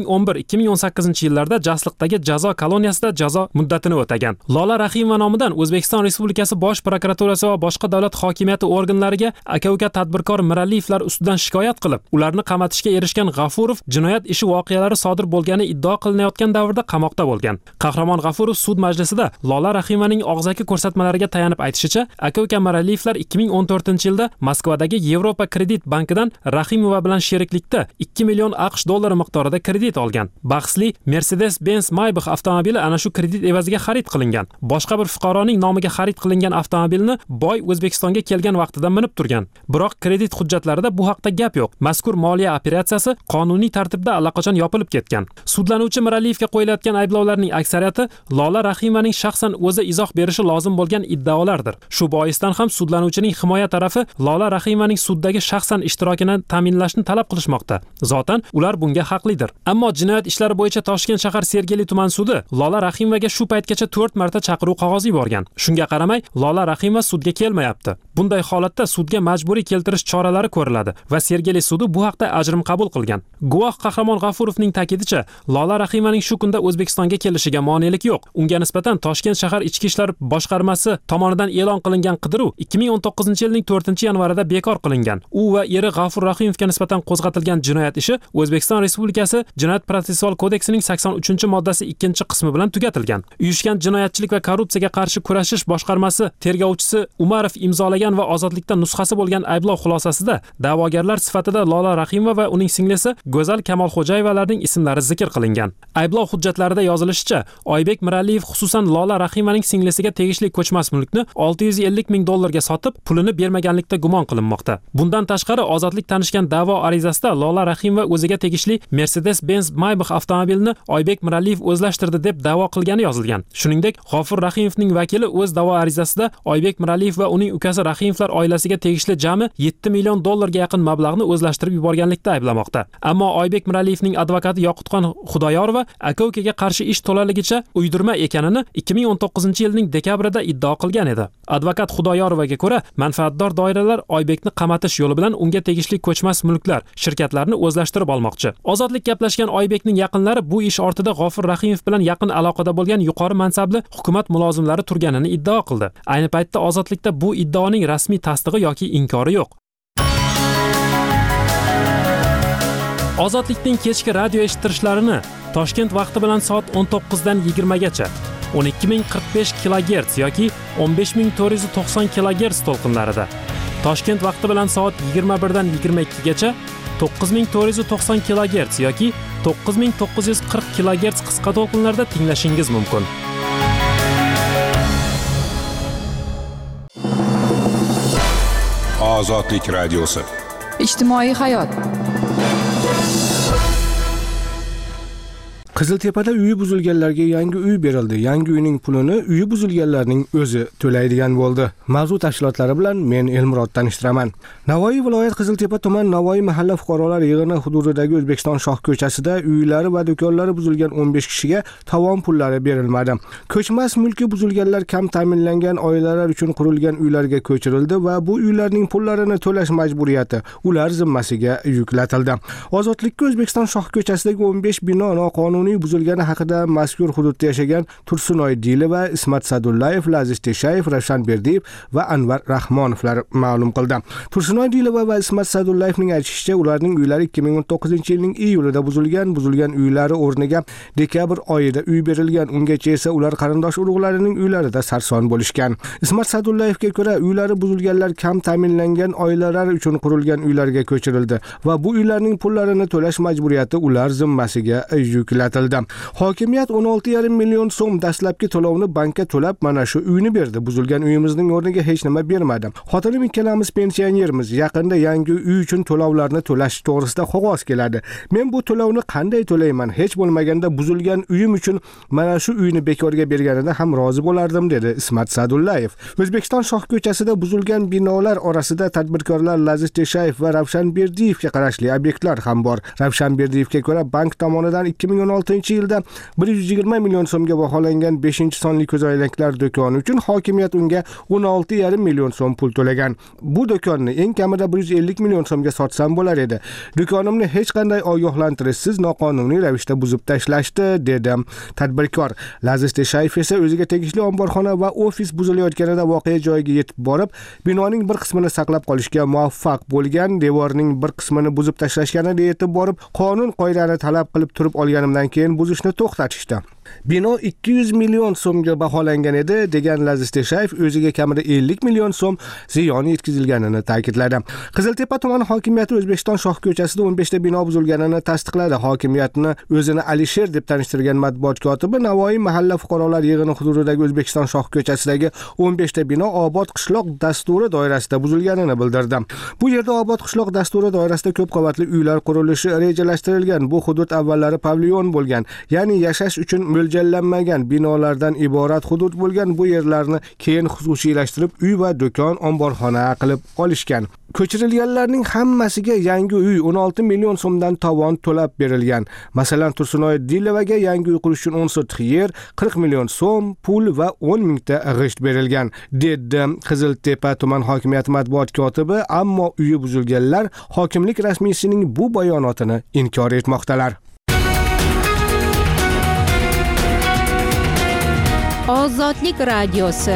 2011-2018 yillarda Jasliqdagi jazo koloniyasida jazo muddatini o'tagan. Lola Rahimova nomidan O'zbekiston Respublikasi Bosh prokuraturasi va boshqa davlat hokimiyati organlariga aka-uka tadbirkor Miraliyevlar ustidan shikoyat qilib, ularni qamatishga erishgan G'afurov jinoyat ishi voqealari sodir bo'lgani iddao qilinayotgan davrda qamoqda bo'lgan. Qahramon G'afurov sud majlisida Lola Rahimaning og'zaki ko'rsatmalariga tayanib aytishicha, aka-uka Miraliyevlar 2014-yilda Moskvadagi Yevropa kredit bankidan Rahimova bilan sheriklikda 2 million AQSh dollari miqdorida kredit olgan. Bahsli Mercedes-Benz Maybach avtomobili ana shu kredit evaziga xarid qilingan. Boshqa bir fuqaroning nomiga xarid qilingan avtomobilni boy O'zbekistonga kelgan vaqtida minib turgan. Biroq kredit hujjatlarida bu haqda gap yo'q. Mazkur moliya operatsiyasi qonuniy tartibda allaqachon yopilib ketgan. Sudlanuvchi Miraliyevga qo'yilayotgan ayblovlarning aksariyati Lola Rahimaning shaxsan o'zi izoh berishi lozim bo'lgan iddaolardir. Shu boisdan ham sudlanuvchining himoya tarafi Lola Rahimaning suddagi shaxsan ishtirokini ta'minlashni talab qilishmoqda. Zotan ular bunga haqlidir. Ammo jinoyat ishlari bo'yicha Toshkent shahar Sergeli tuman sudi Lola Rahimaga shu paytgacha 4 marta chaqiruv qog'ozi yuborgan. Shunga qaramay Lola Rahimova sudga kelmayapti. Bunday holatda sudga majburiy keltirish choralari ko'riladi va Sergeli sudi bu haqda ajrim qabul qilgan. Guvoh Qahramon G'afurovning ta'kidicha, Lola Rahimaning shu kunda O'zbekistonga kelishiga monelik yo'q. Unga nisbatan Toshkent shahar ichki ishlar boshqarmasi tomonidan e'lon qilingan qidiruv 2019-yilning 4-yanvarida bekor qilingan. U va eri G'afur Rahimovga nisbatan qo'zg'atilgan jinoyat ishi O'zbekiston Respublikasi Jinoyat protsessual kodeksining 83-moddasi 2-qismi bilan tugatilgan. Uyushgan jinoyatchilik va korrupsiyaga qarshi kurashish boshqarmasi tergovchisi Umarov imzolagan va ozodlikda nusxasi bo'lgan ayblov xulosasida da'vogarlar sifatida Lola Rahimova va uning singlisi Go'zal Kamolxo'jayevalarning ismlari zikr qilingan. Ayblov hujjatlarida yozilishicha, Oybek Miraliyev xususan Lola Rahimaning singlisiga tegishli ko'chmas mulkni 650 ming dollarga sotib, pulini bermaganlikda gumon qilinmoqda. Bundan tashqari, ozodlik tanishgan da'vo arizasida Lola Rahimova o'ziga tegishli Mercedes-Benz Maybach avtomobilini Oybek Miraliyev o'zlashtirdi deb da'vo qilgani yozilgan. Shuningdek, G'ofur Rahimovning vakili o'z da'vo arizasida Oybek Miraliyev va uning ukasi Rahimovlar oilasiga tegishli jami 7 million dollarga yaqin mablag'ni o'zlashtirib yuborganlikda ayblamoqda. Ammo Oybek Miraliyevning advokati Yoqutxon Xudoyorova aka-ukaga qarshi ish to'laligicha uydirma ekanini 2019-yilning dekabrida iddao qilgan edi. Advokat Xudoyorovaga ko'ra, manfaatdor doiralar Oybekni qamatish yo'li bilan unga tegishli ko'chmas mulklar, shirkatlarni o'zlashtirib olmoqchi. Ozodlik gaplashgan Oybekning yaqinlari bu ish ortida G'ofur Rahimov bilan yaqin aloqada bo'lgan yuqori mansabli hukumat mulozimlari turganini iddao qildi. Ayni paytda ozodlikda bu iddaoning rasmiy tasdig'i yoki inkori yo'q. Ozodlikning kechki radio eshittirishlarini Toshkent vaqti bilan soat 19 dan 20 gacha 12045 kHz yoki 15490 kHz to'lqinlarida, Toshkent vaqti bilan soat 21 dan 22 gacha 9490 kHz yoki 9940 kHz qisqa to'lqinlarda tinglashingiz mumkin. Ozodlik radiosi. Ijtimoiy hayot. Qiziltepada uyi buzilganlarga yangi uy berildi. Yangi uyning pulini uyi buzilganlarning o'zi to'laydigan bo'ldi. Mavzu tafsilotlari bilan men Elmurod tanishtiraman. Navoiy viloyat Qiziltepa tuman Navoiy mahalla fuqarolar yig'ini hududidagi O'zbekiston shoh ko'chasida uylari va do'konlari buzilgan 15 kishiga tovon pullari berilmadi. Ko'chmas mulki buzilganlar kam ta'minlangan oilalar uchun qurilgan uylarga ko'chirildi va bu uylarning pullarini to'lash majburiyati ular zimmasiga yuklatildi. Ozodlikka O'zbekiston shoh ko'chasidagi 15 bino noqonuniy buzilgani haqida mazkur hududda yashagan Tursunoy Dilova, Ismat Sadullayev, Laziz Teshayev, Ravshan Berdiyev va Anvar Rahmonovlar ma'lum qildi. Tursunoy Dilova va Ismat Sadullayevning aytishicha, ularning uylari 2019-yilning iyulida buzilgan uylari o'rniga dekabr oyida uy berilgan. Ungacha esa ular qarindosh urug'larining uylarida sarson bo'lishgan. Ismat Sadullayevga ko'ra, uylari buzilganlar kam ta'minlangan oilalar uchun qurilgan uylarga ko'chirildi va bu uylarning pullarini to'lash majburiyati ular zimmasiga yuklatildi. etildi. Hokimiyat 16,5 million so'm dastlabki to'lovni bankka to'lab mana shu uyni berdi. Buzilgan uyimizning o'rniga hech nima bermadi. Xotinim ikkalamiz pensionermiz. Yaqinda yangi uy uchun to'lovlarni to'lash to'g'risida qog'oz keladi. Men bu to'lovni qanday to'layman? Hech bo'lmaganda buzilgan uyim uchun mana shu uyni bekorga berganida ham rozi bo'lardim, dedi Ismat Sa'dullayev. O'zbekiston Shoh ko'chasida buzilgan binolar orasida tadbirkorlar Laziz Teshayev va Ravshan Berdiyevga qarashli obyektlar ham bor. Ravshan Berdiyevga ko'ra, bank tomonidan 2016-yilda 120 million so'mga baholangan 5-sonli ko'zoynaklar do'koni uchun hokimiyat unga 16,5 million so'm pul to'lagan. Bu do'konni eng kamida 150 million so'mga sotsam bo'lar edi. Do'konimni hech qanday ogohlantirishsiz noqonuniy ravishda buzib tashlashdi, dedi tadbirkor. Laziz Teshayev esa o'ziga tegishli omborxona va ofis buzilayotganida voqea joyiga yetib borib, binoning bir qismini saqlab qolishga muvaffaq bo'lgan, devorning bir qismini buzib tashlashganida yetib borib, qonun qoidani talab qilib turib olganimdan keyin buzishni to'xtatishdi. Bino 200 million so'mga baholangan edi, degan Laziz Teshayev o'ziga kamida 50 million so'm ziyon yetkazilganini ta'kidladi. Qiziltepa tumani hokimiyati O'zbekiston Shoh ko'chasida 15 ta bino buzilganini tasdiqladi. Hokimiyatni o'zini Alisher deb tanishtirgan matbuot kotibi Navoiy mahalla fuqarolar yig'ini hududidagi O'zbekiston Shoh ko'chasidagi 15 ta bino Obod qishloq dasturi doirasida buzilganini bildirdi. Bu yerda Obod qishloq dasturi doirasida ko'p qavatli uylar qurilishi rejalashtirilgan. Bu hudud avvallari pavilyon bo'lgan, ya'ni yashash uchun mo'ljallanmagan binolardan iborat hudud bo'lgan. Bu yerlarni keyin xususiylashtirib uy va do'kon, omborxona qilib olishgan. Ko'chirilganlarning hammasiga yangi uy 16 million so'mdan tovon to'lab berilgan. Masalan, Tursunoy Dilovaga yangi uy qurish uchun 10 sotix yer, 40 million so'm pul va 10 mingta g'isht berilgan, dedi Qiziltepa tuman hokimiyati matbuot kotibi. Ammo uyi buzilganlar hokimlik rasmiysining bu bayonotini inkor etmoqdalar. Ozodlik radiosi.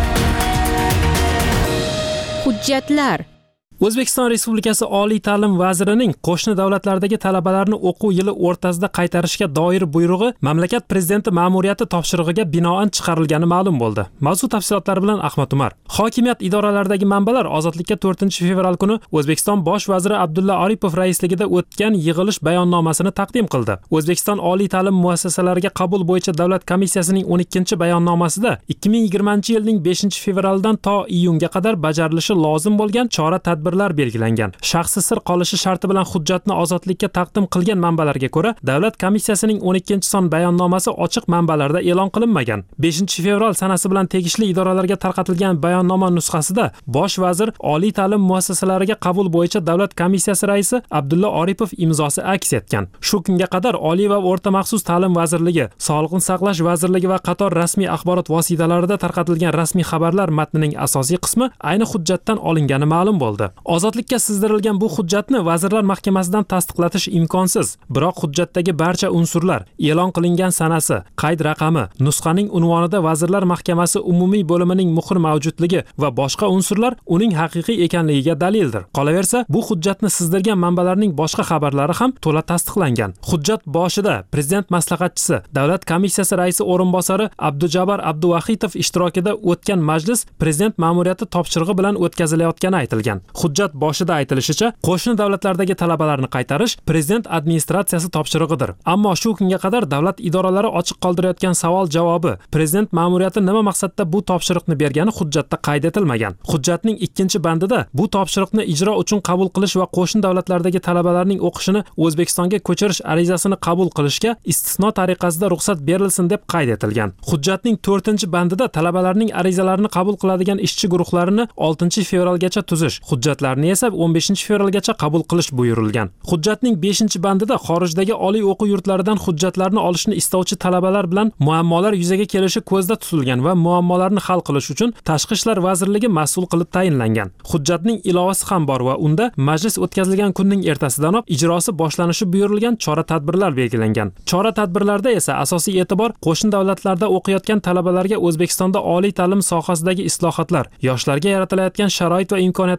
Hujjatlar. O'zbekiston Respublikasi Oliy ta'lim vazirining qo'shni davlatlardagi talabalarni o'quv yili o'rtasida qaytarishga doir buyrug'i mamlakat prezidenti ma'muriyati topshirig'iga binoan chiqarilgani ma'lum bo'ldi. Mavzu tafsilotlari bilan Ahmad Umar. Hokimiyat idoralaridagi manbalar Ozodlikka 4-fevral kuni O'zbekiston bosh vaziri Abdulla Aripov raisligida o'tgan yig'ilish bayonnomasini taqdim qildi. O'zbekiston oliy ta'lim muassasalariga qabul bo'yicha davlat komissiyasining 12-bayonnomasida 2020-yilning 5-fevraldan to iyunga qadar bajarilishi lozim bo'lgan chora-tadbir belgilangan. Shaxsi sir qolishi sharti bilan hujjatni Ozodlikka taqdim qilgan manbalarga ko'ra, davlat komissiyasining 12-son bayonnomasi ochiq manbalarda e'lon qilinmagan. 5-fevral sanasi bilan tegishli idoralarga tarqatilgan bayonnoma nusxasida bosh vazir oliy ta'lim muassasalariga qabul bo'yicha davlat komissiyasi raisi Abdulla Aripov imzosi aks etgan. Shu kunga qadar Oliy va o'rta maxsus ta'lim vazirligi, Sog'liqni saqlash vazirligi va qator rasmiy axborot vositalarida tarqatilgan rasmiy xabarlar matnining asosiy qismi ayni hujjatdan olingani ma'lum bo'ldi. Ozodlikka sizdirilgan bu hujjatni Vazirlar Mahkamasidan tasdiqlatish imkonsiz. Biroq hujjatdagi barcha unsurlar, e'lon qilingan sanasi, qayd raqami, nusxaning unvonida Vazirlar Mahkamasi umumiy bo'limining muhr mavjudligi va boshqa unsurlar uning haqiqiy ekanligiga dalildir. Qolaversa, bu hujjatni sizdirgan manbalarning boshqa xabarlari ham to'la tasdiqlangan. Hujjat boshida Prezident maslahatchisi, Davlat komissiyasi raisi o'rinbosari Abdujabar Abduvahitov ishtirokida o'tgan majlis Prezident ma'muriyati topshirig'i bilan o'tkazilayotgani aytilgan. Hujjat boshida aytilishicha, qo'shni davlatlardagi talabalarni qaytarish Prezident administratsiyasi topshirig'idir. Ammo shu kunga qadar davlat idoralari ochiq qoldirayotgan savol javobi, Prezident ma'muriyati nima maqsadda bu topshiriqni bergani hujjatda qayd etilmagan. Hujjatning 2-bandida bu topshiriqni ijro uchun qabul qilish va qo'shni davlatlardagi talabalarning o'qishini O'zbekistonga ko'chirish arizasini qabul qilishga istisno tariqasida ruxsat berilsin deb qayd etilgan. Hujjatning 4-bandida talabalarning arizalarini qabul qiladigan ishchi guruhlarini 6-fevralgacha tuzish, hujjatlarni esa 15-fevralgacha qabul qilish buyurilgan. Hujjatning 5-bandida xorijdagi oliy o'quv yurtlaridan hujjatlarni olishni istovchi talabalar bilan muammolar yuzaga kelishi ko'zda tutilgan va muammolarni hal qilish uchun Tashqi ishlar vazirligi mas'ul qilib tayinlangan. Hujjatning ilovasi ham bor va unda majlis o'tkazilgan kunning ertasidanoq ijrosi boshlanishi buyurilgan chora-tadbirlar belgilangan. Chora-tadbirlarda esa asosiy e'tibor qo'shni davlatlarda o'qiyotgan talabalarga O'zbekistonda oliy ta'lim sohasidagi islohotlar, yoshlarga yaratilayotgan sharoit va imkoniyatlarni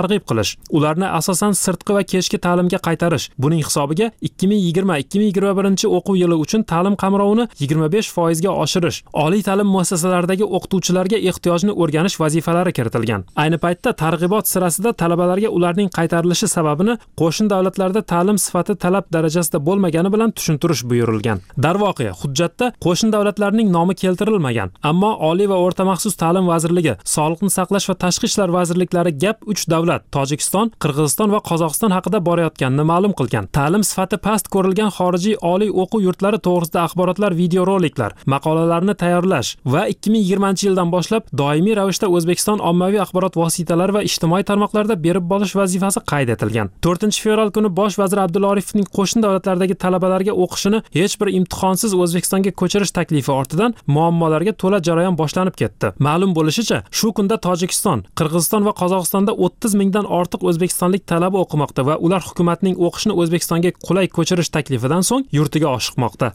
targ'ib qilish, ularni asosan sirtqi va kechki ta'limga qaytarish. Buning hisobiga 2020-2021 o'quv yili uchun ta'lim qamrovini 25% ga oshirish, oliy ta'lim muassasalaridagi o'qituvchilarga ehtiyojni o'rganish vazifalari kiritilgan. Ayni paytda targ'ibot sirasida talabalarga ularning qaytarilishi sababini qo'shni davlatlarda ta'lim sifati talab darajasida bo'lmagani bilan tushuntirish buyurilgan. Darvoqe, hujjatda qo'shni davlatlarning nomi keltirilmagan, ammo Oliy va o'rta maxsus ta'lim vazirligi, Sog'liqni saqlash va tashqi ishlar vazirliklari gap 3 davlat, Tojikiston, Qirg'iziston va Qozog'iston haqida borayotganini ma'lum qilgan. Ta'lim sifati past ko'rilgan xorijiy oliy o'quv yurtlari to'g'risida axborotlar, videoroliklar, maqolalarni tayyorlash va 2020-yildan boshlab doimiy ravishda O'zbekiston ommaviy axborot vositalari va ijtimoiy tarmoqlarda berib borish vazifasi qayd etilgan. 4-fevral kuni bosh vazir Abdulla Oripovning qo'shni davlatlardagi talabalarga o'qishini hech bir imtihonsiz O'zbekistonga ko'chirish taklifi ortidan muammolarga to'la jarayon boshlanib ketdi. Ma'lum bo'lishicha, shu kunda Tojikiston, Qirg'iziston va Qozog'istonda 30 mingdan ortiq o'zbekistonlik talaba o'qimoqda va ular hukumatning o'qishni O'zbekistonga qulay ko'chirish taklifidan so'ng yurtiga oshiqmoqda.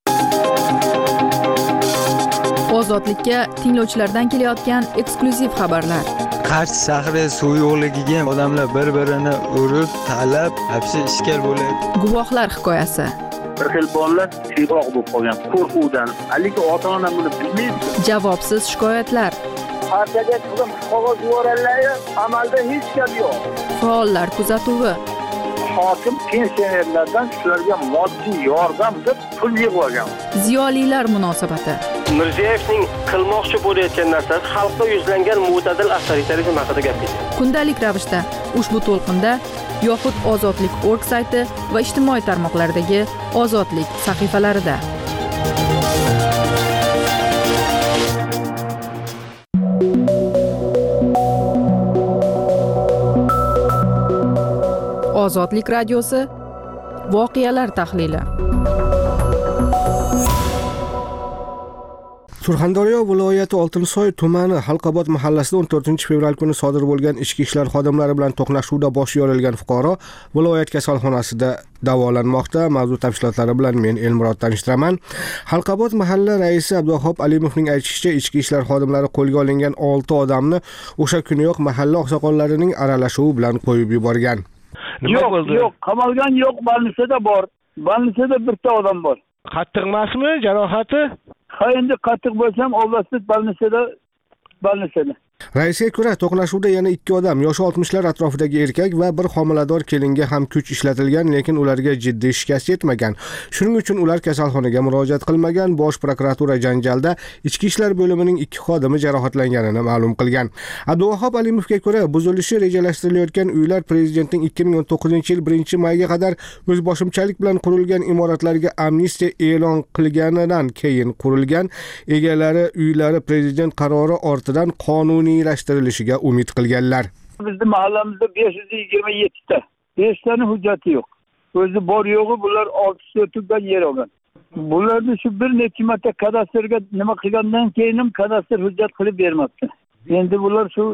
Ozodlikka tinglovchilardan kelayotgan eksklyuziv xabarlar. Qarshi shahri suv yo'qligiga odamlar bir-birini urib, talab, hapsi ishkal bo'ladi. Guvohlar hikoyasi. Bir xil bolalar siyroq bo'lib qolgan qo'rquvdan. Haligi ota-ona buni bilmaydi. Javobsiz shikoyatlar. Partiyaga chiqib qog'oz yuborganlar, amalda hech gap yo'q. Faollar kuzatuvi. Hokim pensionerlardan shularga moddiy yordam deb pul yig'ib olgan. Ziyolilar munosabati. Mirziyoyevning qilmoqchi bo'layotgan narsasi xalqqa yuzlangan mo'tadil avtoritarizm haqida gapirdi. Kundalik ravishda ushbu to'lqinda yoxud ozodlik.org sayti va ijtimoiy tarmoqlardagi ozodlik sahifalarida. Ozodlik radiosi voqealar tahlili. Surxondaryo viloyati Oltinsoy tumani Halqobod mahallasida 14-fevral kuni sodir bo'lgan ichki ishlar xodimlari bilan to'qnashuvda boshi yorilgan fuqaro viloyat kasalxonasida davolanmoqda. Mavzu tafsilotlari bilan men Elmurod tanishtiraman. Halqobod mahalla raisi Abduvahob Alimovning aytishicha, ichki ishlar xodimlari qo'lga olingan 6 odamni o'sha kuniyoq mahalla oqsoqollarining aralashuvi bilan qo'yib yuborgan. Yo'q, qamalgan yo'q, balnisada bor. Balnisada bitta odam bor. Qattiq emasmi jarohati? Ha, endi qattiq bo'lsam, oblastit balnisada. Raisga ko'ra, to'qnashuvda yana 2 odam, yoshi 60lar atrofidagi erkak va bir homilador kelinga ham kuch ishlatilgan, lekin ularga jiddiy shikast yetmagan. Shuning uchun ular kasalxonaga murojaat qilmagan. Bosh prokuratura janjalda ichki ishlar bo'limining 2 xodimi jarohatlanganini ma'lum qilgan. Abduvahob Alimovga ko'ra, buzilishi rejalashtirilayotgan uylar prezidentning 2019-yil 1-mayga qadar o'zboshimchalik bilan qurilgan imoratlarga amnistiya e'lon qilganidan keyin qurilgan. Egalari uylari prezident qarori ortidan qonuniylashhtirilishiga umid qilganlar. Bizning mahallamizda 527 ta. 5 tani hujjati yo'q. O'zi bor yo'g'i bular 6 dan yer olgan. Bularni shu bir necha marta kadastrga nima qilgandan keyin ham kadastr hujjat qilib bermoqda. Endi bular shu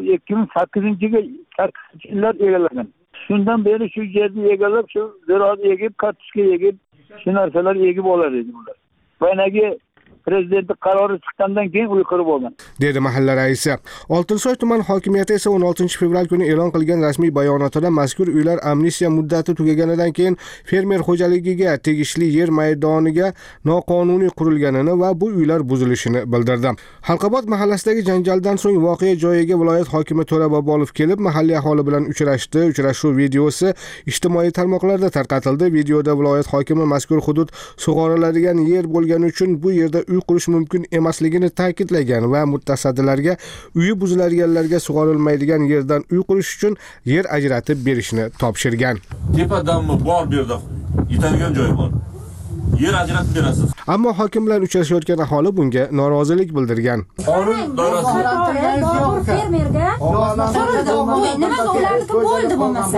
2008-yillar egallagan. Shundan beri shu yerni egallab, shu ziroat egib, kartoshka egib, shu narsalar egib olar edi bular. Banagi prezident qarori chiqqandan keyin uyqirib olgan, dedi mahalla raisi. Oltinsoy tuman hokimiyati esa 16-fevral kuni e'lon qilgan rasmiy bayonotida mazkur uylar amnistiya muddati tugaganidan keyin fermer xo'jaligiga tegishli yer maydoniga noqonuniy qurilganini va bu uylar buzilishini bildirdi. Halqobod mahallasidagi janjaldan so'ng voqea joyiga viloyat hokimi To'ra Bobolov kelib, mahalliy aholi bilan uchrashdi. Uchrashuv videosi ijtimoiy tarmoqlarda tarqatildi. Videoda viloyat hokimi mazkur hudud sug'oriladigan yer bo'lgani uchun bu yerda uy qurish mumkin emasligini ta'kidlagan va mutasaddilarga uyi buziladiganlarga sug'orilmaydigan yerdan uy qurish uchun yer ajratib berishni topshirgan. Tepadanmi bor bu yerda yetadigan joy bor. Yer ajratib berasiz. Ammo hokim bilan uchrashayotgan aholi bunga norozilik bildirgan. Qonun doirasida fermerga nimaga ularniki bo'ldi bo'lmasa?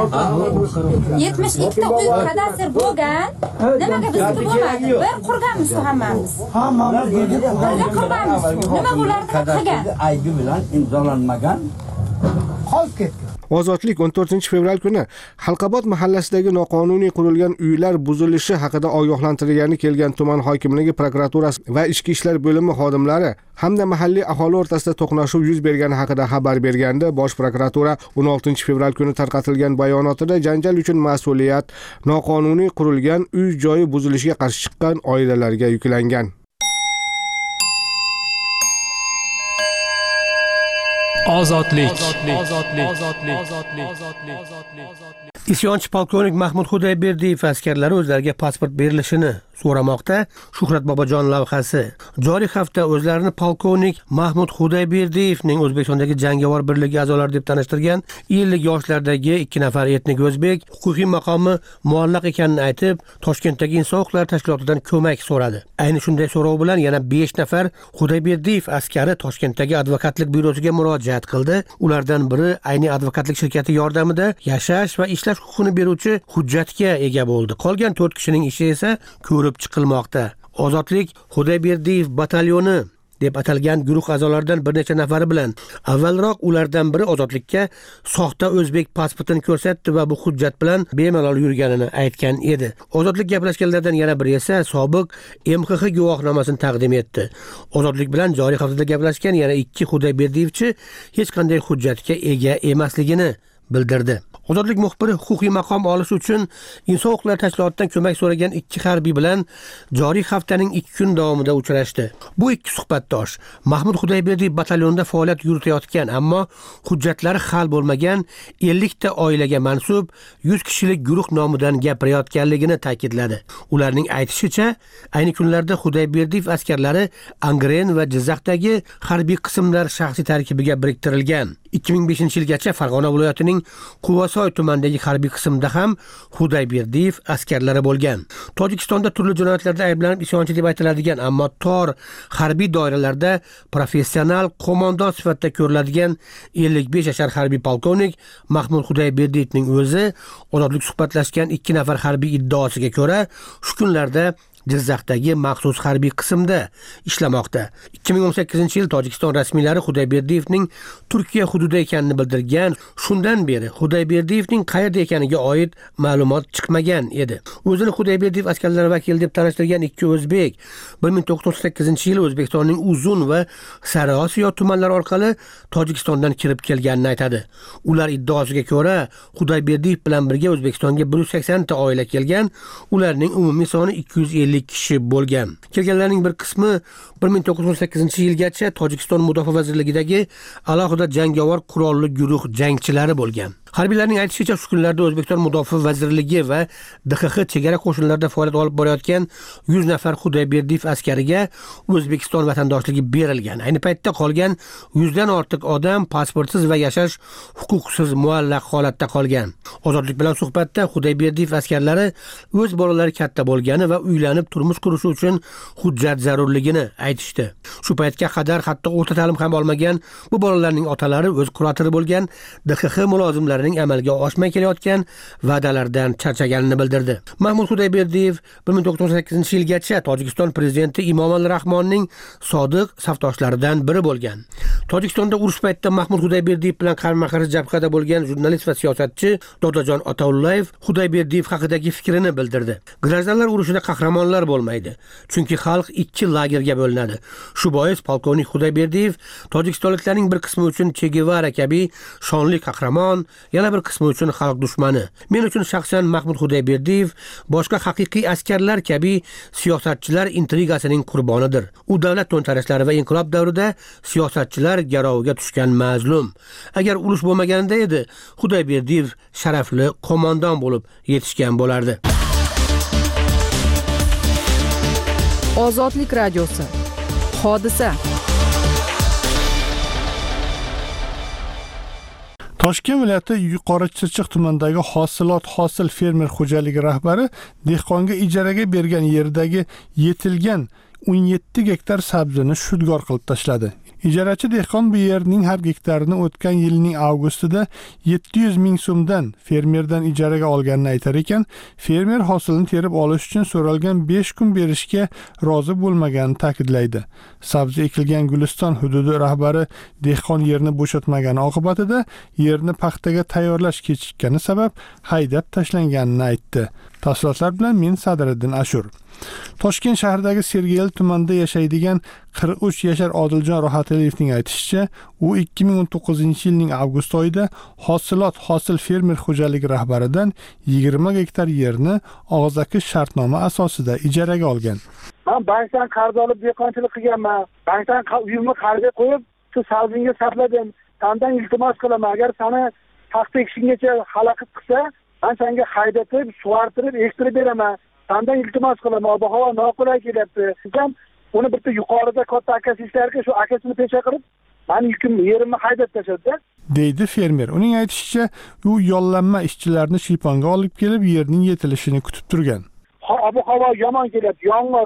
72 ta uy kadastr bo'lgan, nimaga bizniki bo'lmadi? Bir qurganmiz hammamiz. Hammamiz birga qurganmiz. Nima ularni qilgan? Aybi bilan imzolanmagan qolib ketgan. Ozodlik 14-fevral kuni Halqabod mahallasidagi noqonuniy qurilgan uylar buzilishi haqida ogohlantirgani kelgan tuman hokimligi, prokuraturasi va ichki ishlar bo'limi xodimlari hamda mahalliy aholi o'rtasida to'qnashuv yuz bergani haqida xabar berganda, Bosh prokuratura 16-fevral kuni tarqatilgan bayonotida janjal uchun mas'uliyat noqonuniy qurilgan uy-joyi buzilishiga qarshi chiqqan oilalarga yuklangan. Ozodlik. Isyonchi polkovnik Mahmud Xudoyberdiyev askarlari o'zlariga pasport berilishini so'ramoqda. Shuhrat Bobojon lavhasi. Joriy hafta o'zlarini polkovnik Mahmud Xudoyberdiyevning O'zbekistondagi jangovar birligi a'zolari deb tanishtirgan 50 yoshlardagi 2 nafar etnik o'zbek huquqiy maqomi muallaq ekanini aytib, Toshkentdagi inson huquqlari tashkilotidan ko'mak so'radi. Ayni shunday so'rov bilan yana 5 nafar Xudoyberdiyev askari Toshkentdagi advokatlik byurosiga murojaat qildi. Ulardan biri ayni advokatlik shirkati yordamida yashash va ishlash huquqini beruvchi hujjatga ega bo'ldi. Qolgan 4 kishining ishi esa ko'rib chiqilmoqda. Ozodlik Xudoyberdiyev batalyoni deb atalgan guruh a'zolaridan bir necha nafari bilan avvalroq ulardan biri Ozodlikka soxta o'zbek pasportini ko'rsatdi va bu hujjat bilan bemalol yurganini aytgan edi. Ozodlik gaplashganlardan yana biri esa sobiq MXX guvohnomasini taqdim etdi. Ozodlik bilan joriy haftada gaplashgan yana 2 Xudoyberdiyevchi hech qanday hujjatga ega emasligini bildirdi. Ozodlik muxbiri huquqiy maqom olish uchun inson huquqlari tashkilotidan ko'mak so'ragan 2 harbiy bilan joriy haftaning 2 kun davomida uchrashdi. Bu 2 suhbatdosh Mahmud Xudoyberdiyev batalyonida faoliyat yuritayotgan, ammo hujjatlari hal bo'lmagan 50 ta oilaga mansub 100 kishilik guruh nomidan gapirayotganligini ta'kidladi. Ularning aytishicha, ayni kunlarda Xudoyberdiyev askarlari Angren va Jizzaxdagi harbiy qismlar shaxsiy tarkibiga biriktirilgan. 2005-yilgacha Farg'ona viloyatining Quvasoy tumanidagi harbiy qismda ham Xudoyberdiyev askarlari bo'lgan. Tojikistonda turli jinoyatlarda ayblanib isyonchi deb aytiladigan, ammo tor harbiy doiralarda professional qo'mondon sifatida ko'riladigan 55 yashar harbiy polkovnik Mahmud Xudoyberdiyevning o'zi Ozodlik suhbatlashgan 2 nafar harbiy iddaosiga ko'ra shu kunlarda Jizzaxdagi maxsus harbiy qismda ishlamoqda. 2018-yil Tojikiston rasmiylari Xudoyberdiyevning Turkiya hududida ekanini bildirgan. Shundan beri Xudoyberdiyevning qayerda ekaniga oid ma'lumot chiqmagan edi. O'zini Xudoyberdiyev askarlari vakili deb tanishtirgan 2 o'zbek 1998-yil O'zbekistonning Uzun va Sariosiyo tumanlari orqali Tojikistondan kirib kelganini aytadi. Ular iddaosiga ko'ra Xudoyberdiyev bilan birga O'zbekistonga 180 ta oila kelgan. Ularning umumiy soni 250 kishi bo'lgan. Kelganlarning bir qismi 1918-yilgacha Tojikiston Mudofaa vazirligidagi alohida jangovar qurolli guruh jangchilari bo'lgan. Harbiylarning aytishicha, shu kunlarda O'zbekiston Mudofaa vazirligi va DXX chegara qo'shinlarida faoliyat olib borayotgan 100 nafar Xudoyberdiyev askariga O'zbekiston vatandoshligi berilgan. Ayni paytda qolgan 100 dan ortiq odam pasportsiz va yashash huquqsiz muallaq holatda qolgan. Ozodlik bilan suhbatda Xudoyberdiyev askarlari o'z bolalari katta bo'lgani va uylanib turmush qurishi uchun hujjat zarurligini aytishdi. Shu paytga qadar hatto o'rta ta'lim ham olmagan bu bolalarning otalari o'z kuratori bo'lgan DXX mulozimlari amalga oshmay kelayotgan va'dalardan charchaganini bildirdi. Mahmud Xudoyberdiyev 1998-yilgacha Tojikiston prezidenti Emomali Rahmonning sodiq safdoshlaridan biri bo'lgan. Tojikistonda urush paytida Mahmud Xudoyberdiyev bilan qarama-qarshi jabhada bo'lgan jurnalist va siyosatchi Dodajon Ataullayev Xudoyberdiyev haqidagi fikrini bildirdi. Grajdanlar urushida qahramonlar bo'lmaydi, chunki xalq 2 lagerga bo'linadi. Shu bois polkovnik Xudoyberdiyev tojikistonliklarning bir qismi uchun Che Gevara kabi shonli qahramon, yana bir qismi uchun xalq dushmani. Men uchun shaxsan Mahmud Xudoyberdiyev boshqa haqiqiy askarlar kabi siyosatchilar intrigasining qurbonidir. U davlat to'ntarishlari va inqilob davrida siyosatchilar garoviga tushgan mazlum. Agar urush bo'lmaganida edi, Xudoyberdiyev sharafli qo'mondon bo'lib yetishgan bo'lardi. Ozodlik radiosi. Hodisa. Toshkent viloyati Yuqori Chirchiq tumanidagi hosil fermer xo'jaligi rahbari dehqonga ijaraga bergan yerdagi yetilgan 17 gektar sabzini shudgor qilib tashladi. Ijarachi dehqon bu yerning har gektarini o'tgan yilning avgustida 700 ming so'mdan fermerdan ijaraga olganini aytar ekan, fermer hosilni terib olish uchun so'ralgan 5 kun berishga rozi bo'lmaganini ta'kidlaydi. Sabzi ekilgan Guliston hududi rahbari dehqon yerni bo'shatmagani oqibatida yerni paxtaga tayyorlash kechikkani sabab haydab tashlanganini aytdi. Tafsilotlar bilan men Sadriddin Ashur. Toshkent shahridagi Sergeli tumanida yashaydigan 43 yashar Odiljon Rohataliyevning aytishicha, u 2019-yilning avgust oyida hosil fermer xo'jaligi rahbaridan 20 gektar yerni og'zaki shartnoma asosida ijaraga olgan. Men bankdan qarz olib dehqonchilik qilganman. Bankdan uyimni qarzga qo'yib, shu savzinga sarfladim. Sendan iltimos qilaman, agar seni paxta ekishinggacha xalaqit qilsa, men senga haydatib, sug'artirib, ektirib beraman. Sendan iltimos qilaman, ob-havo noqulay kelyapti. Sen uni bitta yuqorida katta akasi ishlarga shu akasini pecha qilib, men yerimni haydab tashladi. Deydi fermer. Uning aytishicha, u yollanma ishchilarni shiyponga olib kelib, yerning yetilishini kutib turgan. Ob-havo yomon kelyapti. Yomg'ir,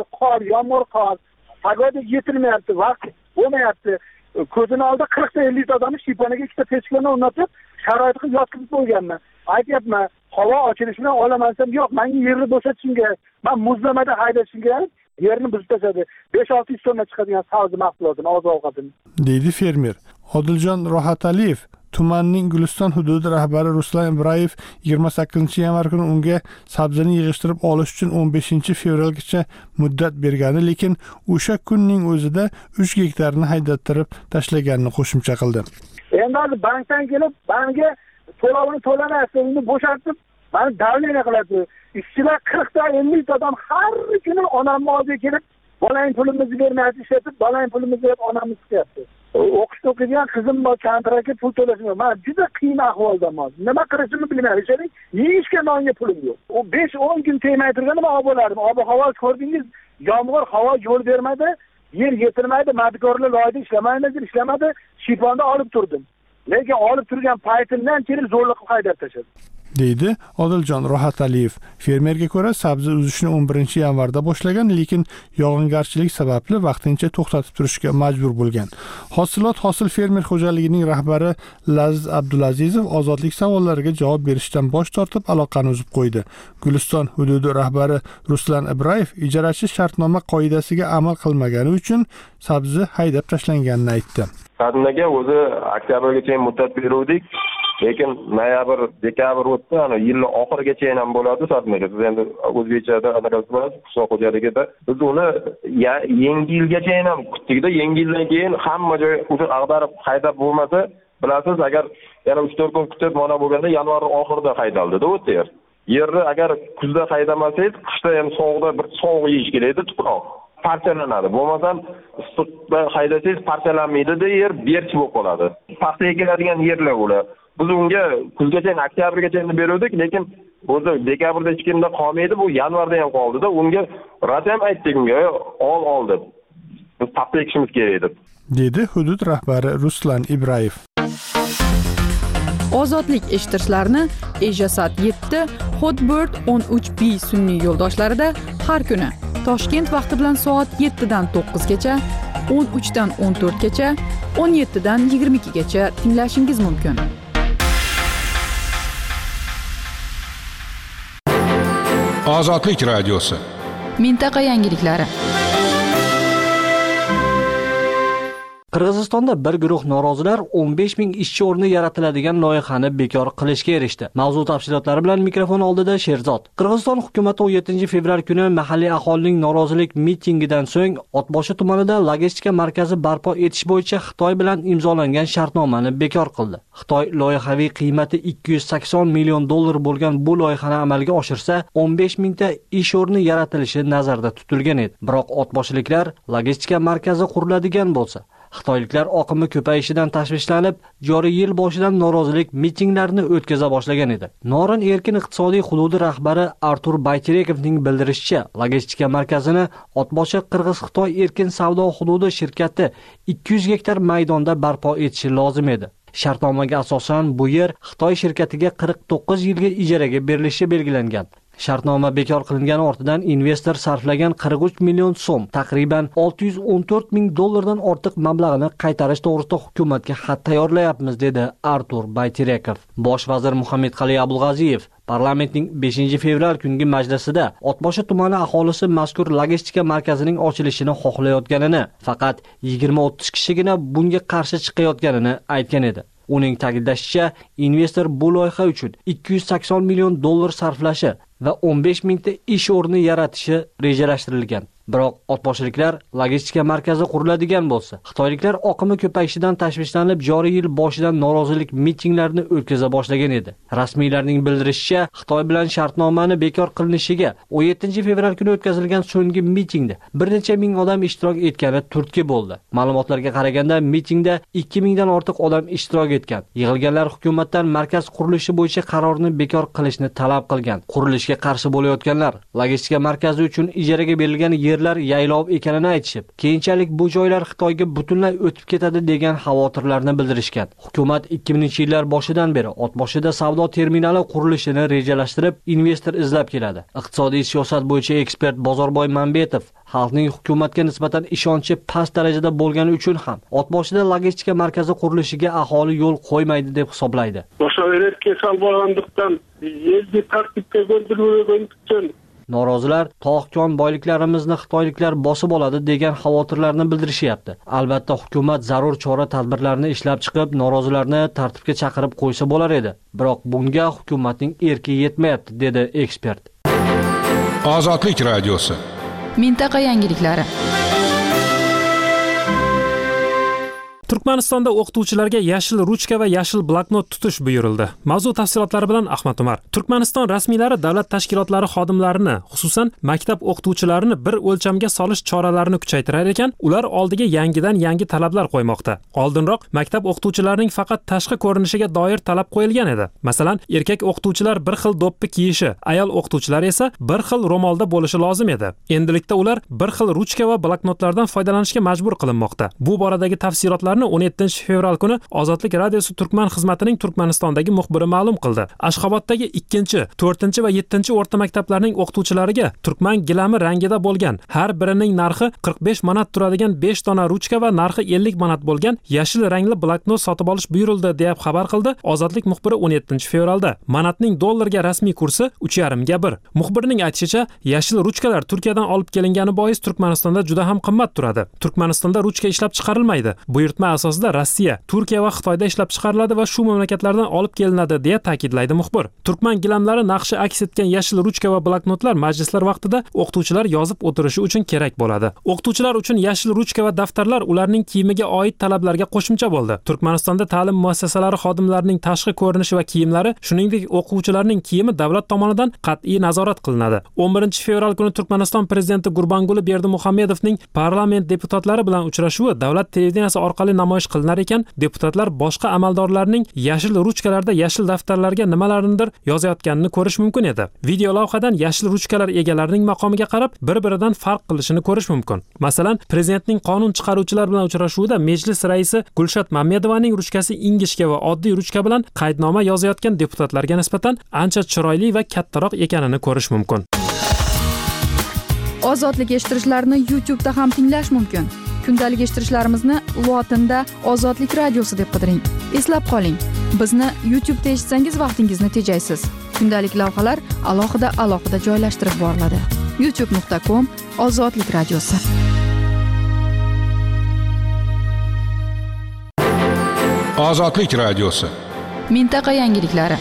qor, pagoda yetilmayapti, vaqt bo'lmayapti. Ko'zini oldida 40 ta 50 ta odamni shiyponaga ikkita pechkani o'rnatib, sharoitga yotkizib qo'yganman. Aytyapman, havo ochilishini olamansam, yo'q, menga yerni bo'shatishim kerak. Men muzlamada haydashim kerak. Yerni buzib tashladi. 5-6 so'mga chiqadigan savdo mahsulotini, oziq-ovqatini. Deydi fermer. Odiljon Rohataliyev tumanning Guliston hududi rahbari Ruslan Ibrayev 28-yanvar kuni unga sabzini yig'ishtirib olish uchun 15-fevralgacha muddat bergani, lekin o'sha kunning o'zida 3 gektarni haydattirib tashlaganini qo'shimcha qildi. Endi bankdan kelib, menga to'lovini to'lamayapti, uni bo'shatib, meni davleniya qiladi. Ishchilar 40 ta 50 ta odam har kuni onamni oldiga kelib, bolang pulimizni bermayapti, ishlatib, bolang pulimizni deb onamni chiqyapti. O'qishda o'qigan qizim bor, kontraktga pul to'lashim. Men juda qiyin ahvoldaman. Nima qilishimni bilmayman. Yeyishga nonga pulim yo'q. U 5-10 kun tegmay turganida olib bo'lardim. Ob-havo ko'rdingiz, yomg'ir, havo yo'l bermadi, yer yetilmaydi, mabkorlar loyida ishlamadi, shiyponda olib turdim. Lekin olib turgan paytimdan kelib zo'rliq qilib haydab tashladi. Deydi Odiljon Rohataliyev. Fermerga ko'ra, sabzi uzishni 11-yanvarda boshlagan, lekin yog'ingarchilik sababli vaqtincha to'xtatib turishga majbur bo'lgan. Hosil fermer xo'jaligining rahbari Laziz Abdulazizov ozodlik savollariga javob berishdan bosh tortib, aloqani uzib qo'ydi. Guliston hududi rahbari Ruslan Ibrayev ijarachi shartnoma qoidasiga amal qilmagani uchun sabzi haydab tashlanganini aytdi. Qadimdaga o'zi oktyabrgacha muddat beruvdik. Lekin noyabr, dekabr o'tdi, ana yilning oxirigacha ham bo'ladi sotmaydi. Siz endi O'zbekchada qanaqasiz, qishloq xo'jaligida biz uni yangi yilgacha ham kutdik-da, yangi yildan keyin hamma joy o'zi ag'darib haydab bo'lmasa, bilasiz, agar yana 3-4 kun kutib mana bo'lganda yanvar oxirida haydaldi-da o'tdi yer. Yerni agar kuzda haydamasangiz, qishda ham sovuqda bir sovuq yeyish kerakda, tuproq parchalanadi. Bo'lmasam issiqda haydasangiz parchalanmaydi-da, yer berch bo'lib qoladi. Paxta ekiladigan yerlar ular. Biz unga kuzgacha, oktyabrgacha beruvdik, lekin o'zi dekabrda hech kimda qolmaydi, bu yanvarda ham qoldi-da. Unga rad ham aytdik unga, ol deb. Biz paxta ekishimiz kerak deb. Dedi hudud rahbari Ruslan Ibrayev. Ozodlik eshittirishlarni Ejasat 7, Hotbird 13B sun'iy yo'ldoshlarida har kuni Toshkent vaqti bilan soat 7 dan 9 gacha, 13 dan 14 gacha, 17 dan 22 gacha tinglashingiz mumkin. Ozodlik radiosi. Mintaqa yangiliklari. Qirg'izistonda bir guruh norozilar 15 ming ishchi o'rni yaratiladigan loyihani bekor qilishga erishdi. Mavzu tafsilotlari bilan mikrofon oldida Sherzod. Qirg'iziston hukumati 17-fevral kuni mahalliy aholining norozilik mitingidan so'ng Otboshi tumanida logistika markazi barpo etish bo'yicha Xitoy bilan imzolangan shartnomani bekor qildi. Xitoy loyihaviy qiymati 280 million dollar bo'lgan bu loyihani amalga oshirsa, 15 mingta ish o'rni yaratilishi nazarda tutilgan edi. Biroq Otboshiliklar logistika markazi quriladigan bo'lsa, Xitoyliklar oqimi ko'payishidan tashvishlanib, joriy yil boshidan norozilik mitinglarini o'tkaza boshlagan edi. Norin erkin iqtisodiy hududi rahbari Artur Bayterekovning bildirishicha, logistika markazini Otboshi Qirg'iz-Xitoy erkin savdo hududi shirkati 200 gektar maydonda barpo etishi lozim edi. Shartnomaga asosan bu yer Xitoy shirkatiga 49 yilga ijaraga berilishi belgilangan. Shartnoma bekor qilingani ortidan investor sarflagan 43 million so'm, taqriban 614 ming dollardan ortiq mablag'ini qaytarish to'g'risida hukumatga xat tayyorlayapmiz, dedi Artur Bayterekov. Bosh vazir Muhammadqali Abulg'aziyev parlamentning 5 fevral kungi majlisida Otboshi tumani aholisi mazkur logistika markazining ochilishini xohlayotganini, faqat 20-30 kishigina bunga qarshi chiqayotganini aytgan edi. Uning ta'kidlashicha, investor bu loyiha uchun 280 million dollar sarflashi va 15 mingta ish o'rni yaratishi rejalashtirilgan. Biroq otboshliklar logistika markazi quriladigan bo'lsa, xitoyliklar oqimi ko'payishidan tashvishlanib, joriy yil boshidan norozilik mitinglarini o'tkaza boshlagan edi. Rasmiylarning bildirishicha, Xitoy bilan shartnomani bekor qilinishiga 17 fevral kuni o'tkazilgan so'nggi mitingda bir necha ming odam ishtirok etgani turtki bo'ldi. Ma'lumotlarga qaraganda, mitingda 2000 dan ortiq odam ishtirok etgan. Yig'ilganlar hukumatdan markaz qurilishi bo'yicha qarorni bekor qilishni talab qilgan. Qurilishga qarshi bo'layotganlar logistika markazi uchun ijaraga berilgan yerlar yaylov ekanini aytishib, keyinchalik bu joylar Xitoyga butunlay o'tib ketadi degan xavotirlarni bildirishgan. Hukumat 2000-yillar boshidan beri Otboshida savdo terminali qurilishini rejalashtirib, investor izlab keladi. Iqtisodiy siyosat bo'yicha ekspert Bozorboy Mambetov xalqning hukumatga nisbatan ishonchi past darajada bo'lgani uchun ham Otboshida logistika markazi qurilishiga aholi yo'l qo'ymaydi deb hisoblaydi. O'sha kasal bo'lganlikdan yerni tartibga keltirilgan uchun norozilar tog'-kon boyliklarimizni xitoyliklar bosib oladi degan xavotirlarni bildirishyapti. Albatta, hukumat zarur chora-tadbirlarni ishlab chiqib, norozilarni tartibga chaqirib qo'ysa bo'lar edi. Biroq bunga hukumatning erki yetmayapti, dedi ekspert. Ozodlik radiosi. Mintaqa yangiliklari. Turkmanistonda o'qituvchilarga yashil ruchka va yashil bloknot tutish buyurildi. Mavzu tafsilotlari bilan Ahmad Umar. Turkmaniston rasmiylari davlat tashkilotlari xodimlarini, xususan maktab o'qituvchilarini bir o'lchamga solish choralarini kuchaytirar ekan, ular oldiga yangi talablar qo'ymoqda. Oldinroq maktab o'qituvchilarining faqat tashqi ko'rinishiga doir talab qo'yilgan edi. Masalan, erkak o'qituvchilar bir xil do'ppi kiyishi, ayol o'qituvchilar esa bir xil ro'molda bo'lishi lozim edi. Endilikda ular bir xil ruchka va bloknotlardan foydalanishga majbur qilinmoqda. Bu boradagi tafsilotlar 17 fevral kuni Ozodlik radiosi Turkman xizmatining Turkmanistondagi muxbiri ma'lum qildi. Ashxoboddagi 2, 4 va 7 o'rta maktablarning o'qituvchilariga turkman gilami rangida bo'lgan, har birining narxi 45 manat turadigan 5 dona ruchka va narxi 50 manat bo'lgan yashil rangli bloknot sotib olish buyurildi deb xabar qildi Ozodlik muxbiri 17 fevralda. Manatning dollarga rasmiy kursi 3,5 ga 1. Muxbirning aytishicha, yashil ruchkalar Turkiyadan olib kelingani bois Turkmanistonda juda ham qimmat turadi. Turkmanistonda ruchka ishlab chiqarilmaydi. Buyurtma asosida Rossiya, Turkiya va Xitoyda ishlab chiqariladi va shu mamlakatlardan olib kelinadi deya ta'kidlaydi muxbir. Turkman gilamlari naqshi aks etgan yashil ruchka va bloknotlar majlislar vaqtida o'qituvchilar yozib o'tirishi uchun kerak bo'ladi. O'qituvchilar uchun yashil ruchka va daftarlar ularning kiyimiga oid talablarga qo'shimcha bo'ldi. Turkmanistonda ta'lim muassasalari xodimlarining tashqi ko'rinishi va kiyimlari, shuningdek o'quvchilarning kiyimi davlat tomonidan qat'iy nazorat qilinadi. 11 fevral kuni Turkmaniston prezidenti Gurbanguli Berdimuhamedovning parlament deputatlari bilan uchrashuvi davlat televideniyasi orqali namoyish qilinar ekan, deputatlar boshqa amaldorlarning yashil ruchkalarda yashil daftarlarga nimalarnidir yozayotganini ko'rish mumkin edi. Video lavhadan yashil ruchkalar egalarining maqomiga qarab bir-biridan farq qilishini ko'rish mumkin. Masalan, prezidentning qonun chiqaruvchilar bilan uchrashuvida majlis raisi Gulshat Mamedovaning ruchkasi ingichka va oddiy ruchka bilan qaydnoma yozayotgan deputatlarga nisbatan ancha chiroyli va kattaroq ekanini ko'rish mumkin. Ozodlik eshittirishlarni YouTube'da ham tinglash mumkin. Kundalik eshittirishlarimizni lotinda Ozodlik radiosi deb qidiring. Eslab qoling, bizni YouTube'da eshitsangiz vaqtingizni tejaysiz. Kundalik lavhalar alohida joylashtirib boriladi. youtube.com/Ozodlik radiosi. Ozodlik radiosi. Mintaqa yangiliklari.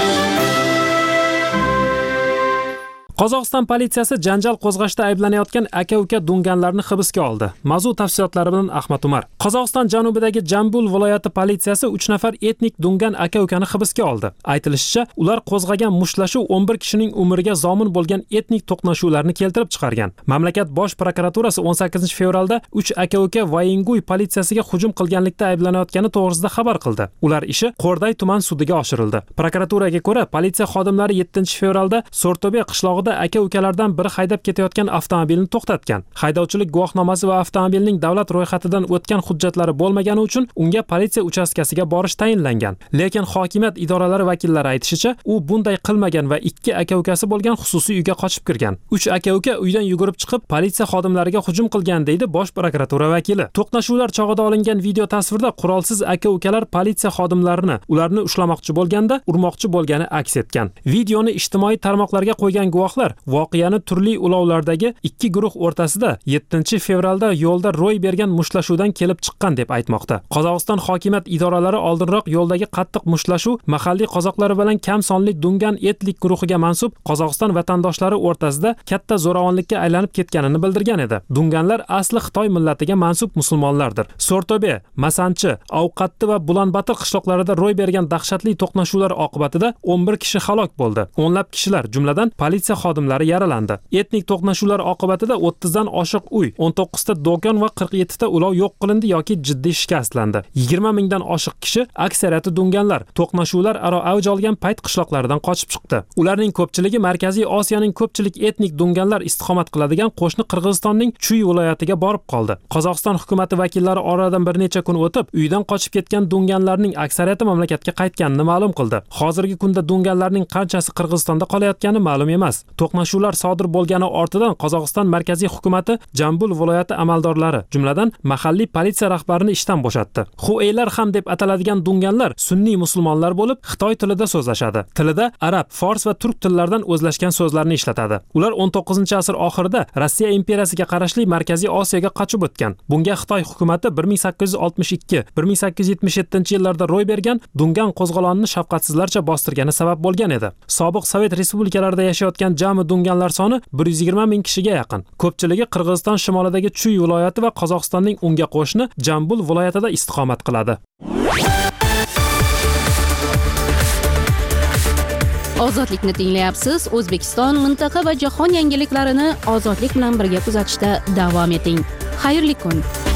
Qozog'iston politsiyasi janjal qo'zg'ashda ayblanayotgan aka-uka dunganlarni hibsga oldi. Mavzu tafsilotlari bilan Ahmad Umar. Qozog'iston janubidagi Jambul viloyati politsiyasi 3 nafar etnik dungan aka-ukani hibsga oldi. Aytilishicha, ular qo'zg'agan mushtlashuv 11 kishining umriga zomin bo'lgan etnik to'qnashuvlarni keltirib chiqargan. Mamlakat bosh prokuraturasi 18 fevralda 3 aka-uka Vaynguy politsiyasiga hujum qilganlikda ayblanayotgani to'g'risida xabar qildi. Ular ishi Qo'rday tuman sudiga oshirildi. Prokuraturaga ko'ra, politsiya xodimlari 7 fevralda So'rto'be qishlog'ida Chorvoqda aka-ukalardan biri haydab ketayotgan avtomobilni to'xtatgan. Haydovchilik guvohnomasi va avtomobilning davlat ro'yxatidan o'tgan hujjatlari bo'lmagani uchun unga politsiya uchastkasiga borish tayinlangan. Lekin hokimiyat idoralari vakillari aytishicha, u bunday qilmagan va 2 aka-ukasi bo'lgan xususiy uyga qochib kirgan. 3 aka-uka uydan yugurib chiqib, politsiya xodimlariga hujum qilgan deydi Bosh prokuratura vakili. To'qnashuvlar chog'ida olingan video tasvirda qurolsiz aka-ukalar politsiya xodimlarini ularni ushlamoqchi bo'lganda urmoqchi bo'lgani aks etgan. Videoni ijtimoiy tarmoqlarga qo'ygan guvohlar voqeani turli ulovlardagi 2 guruh o'rtasida 7-fevralda yo'lda ro'y bergan mushtlashuvdan kelib chiqqan deb aytmoqda. Qozog'iston hokimiyat idoralari oldinroq yo'ldagi qattiq mushlashuv mahalliy qozoqlar bilan kam sonli Dungan etnik guruhiga mansub Qozog'iston vatandoshlari o'rtasida katta zo'ravonlikka aylanib ketganini bildirgan edi. Dunganlar asli Xitoy millatiga mansub musulmonlardir. So'rto'be, Masanchi, Ovqatli va Bulanbatir qishloqlarida ro'y bergan dahshatli to'qnashuvlar oqibatida 11 kishi halok bo'ldi. O'nlab kishilar, jumladan politsiya xodimlari yaralandi. Etnik to'qnashuvlar oqibatida 30 dan oshiq uy, 19 ta do'kon va 47 ta ulov yo'q qilindi yoki jiddiy shikastlandi. 20 mingdan oshiq kishi, aksariyati Dunganlar, to'qnashuvlar aro avj olgan payt qishloqlaridan qochib chiqdi. Ularning ko'pchiligi Markaziy Osiyoning ko'pchilik etnik Dunganlar istiqomat qiladigan qo'shni Qirg'izistonning Chuy viloyatiga borib qoldi. Qozog'iston hukumat vakillari oradan bir necha kun o'tib, uydan qochib ketgan Dunganlarning aksariyati mamlakatga qaytganini ma'lum qildi. Hozirgi kunda Dunganlarning qanchasi Qirg'izistonda qolayotgani ma'lum emas. To'qnashuvlar sodir bo'lgani ortidan Qozog'iston markaziy hukumatı Jambul viloyati amaldorlari, jumladan mahalliy politsiya rahbarini ishdan bo'shatdi. Xueylar ham deb ataladigan Dunganlar sunniy musulmonlar bo'lib, Xitoy tilida so'zlashadi. Tilida arab, fors va turk tillaridan o'zlashgan so'zlarni ishlatadi. Ular 19-asr oxirida Rossiya imperiyasiga qarashli Markaziy Osiyoga qochib o'tgan. Bunga Xitoy hukumatı 1862-1877 yillarda ro'y bergan Dungan qo'zg'olonini shafqatsizlarcha bostirgani sabab bo'lgan edi. Sobiq Sovet respublikalarida yashayotgan jami Dunganlar soni 120 ming kishiga yaqin. Ko'pchiligi Qirg'iziston shimolidagi Chuy viloyati va Qozog'istonning unga qo'shni Jambul viloyatida istiqomat qiladi. Ozodlikni tinglayapsiz. O'zbekiston, mintaqa va jahon yangiliklarini ozodlik bilan birga kuzatishda davom eting. Xayrli kun.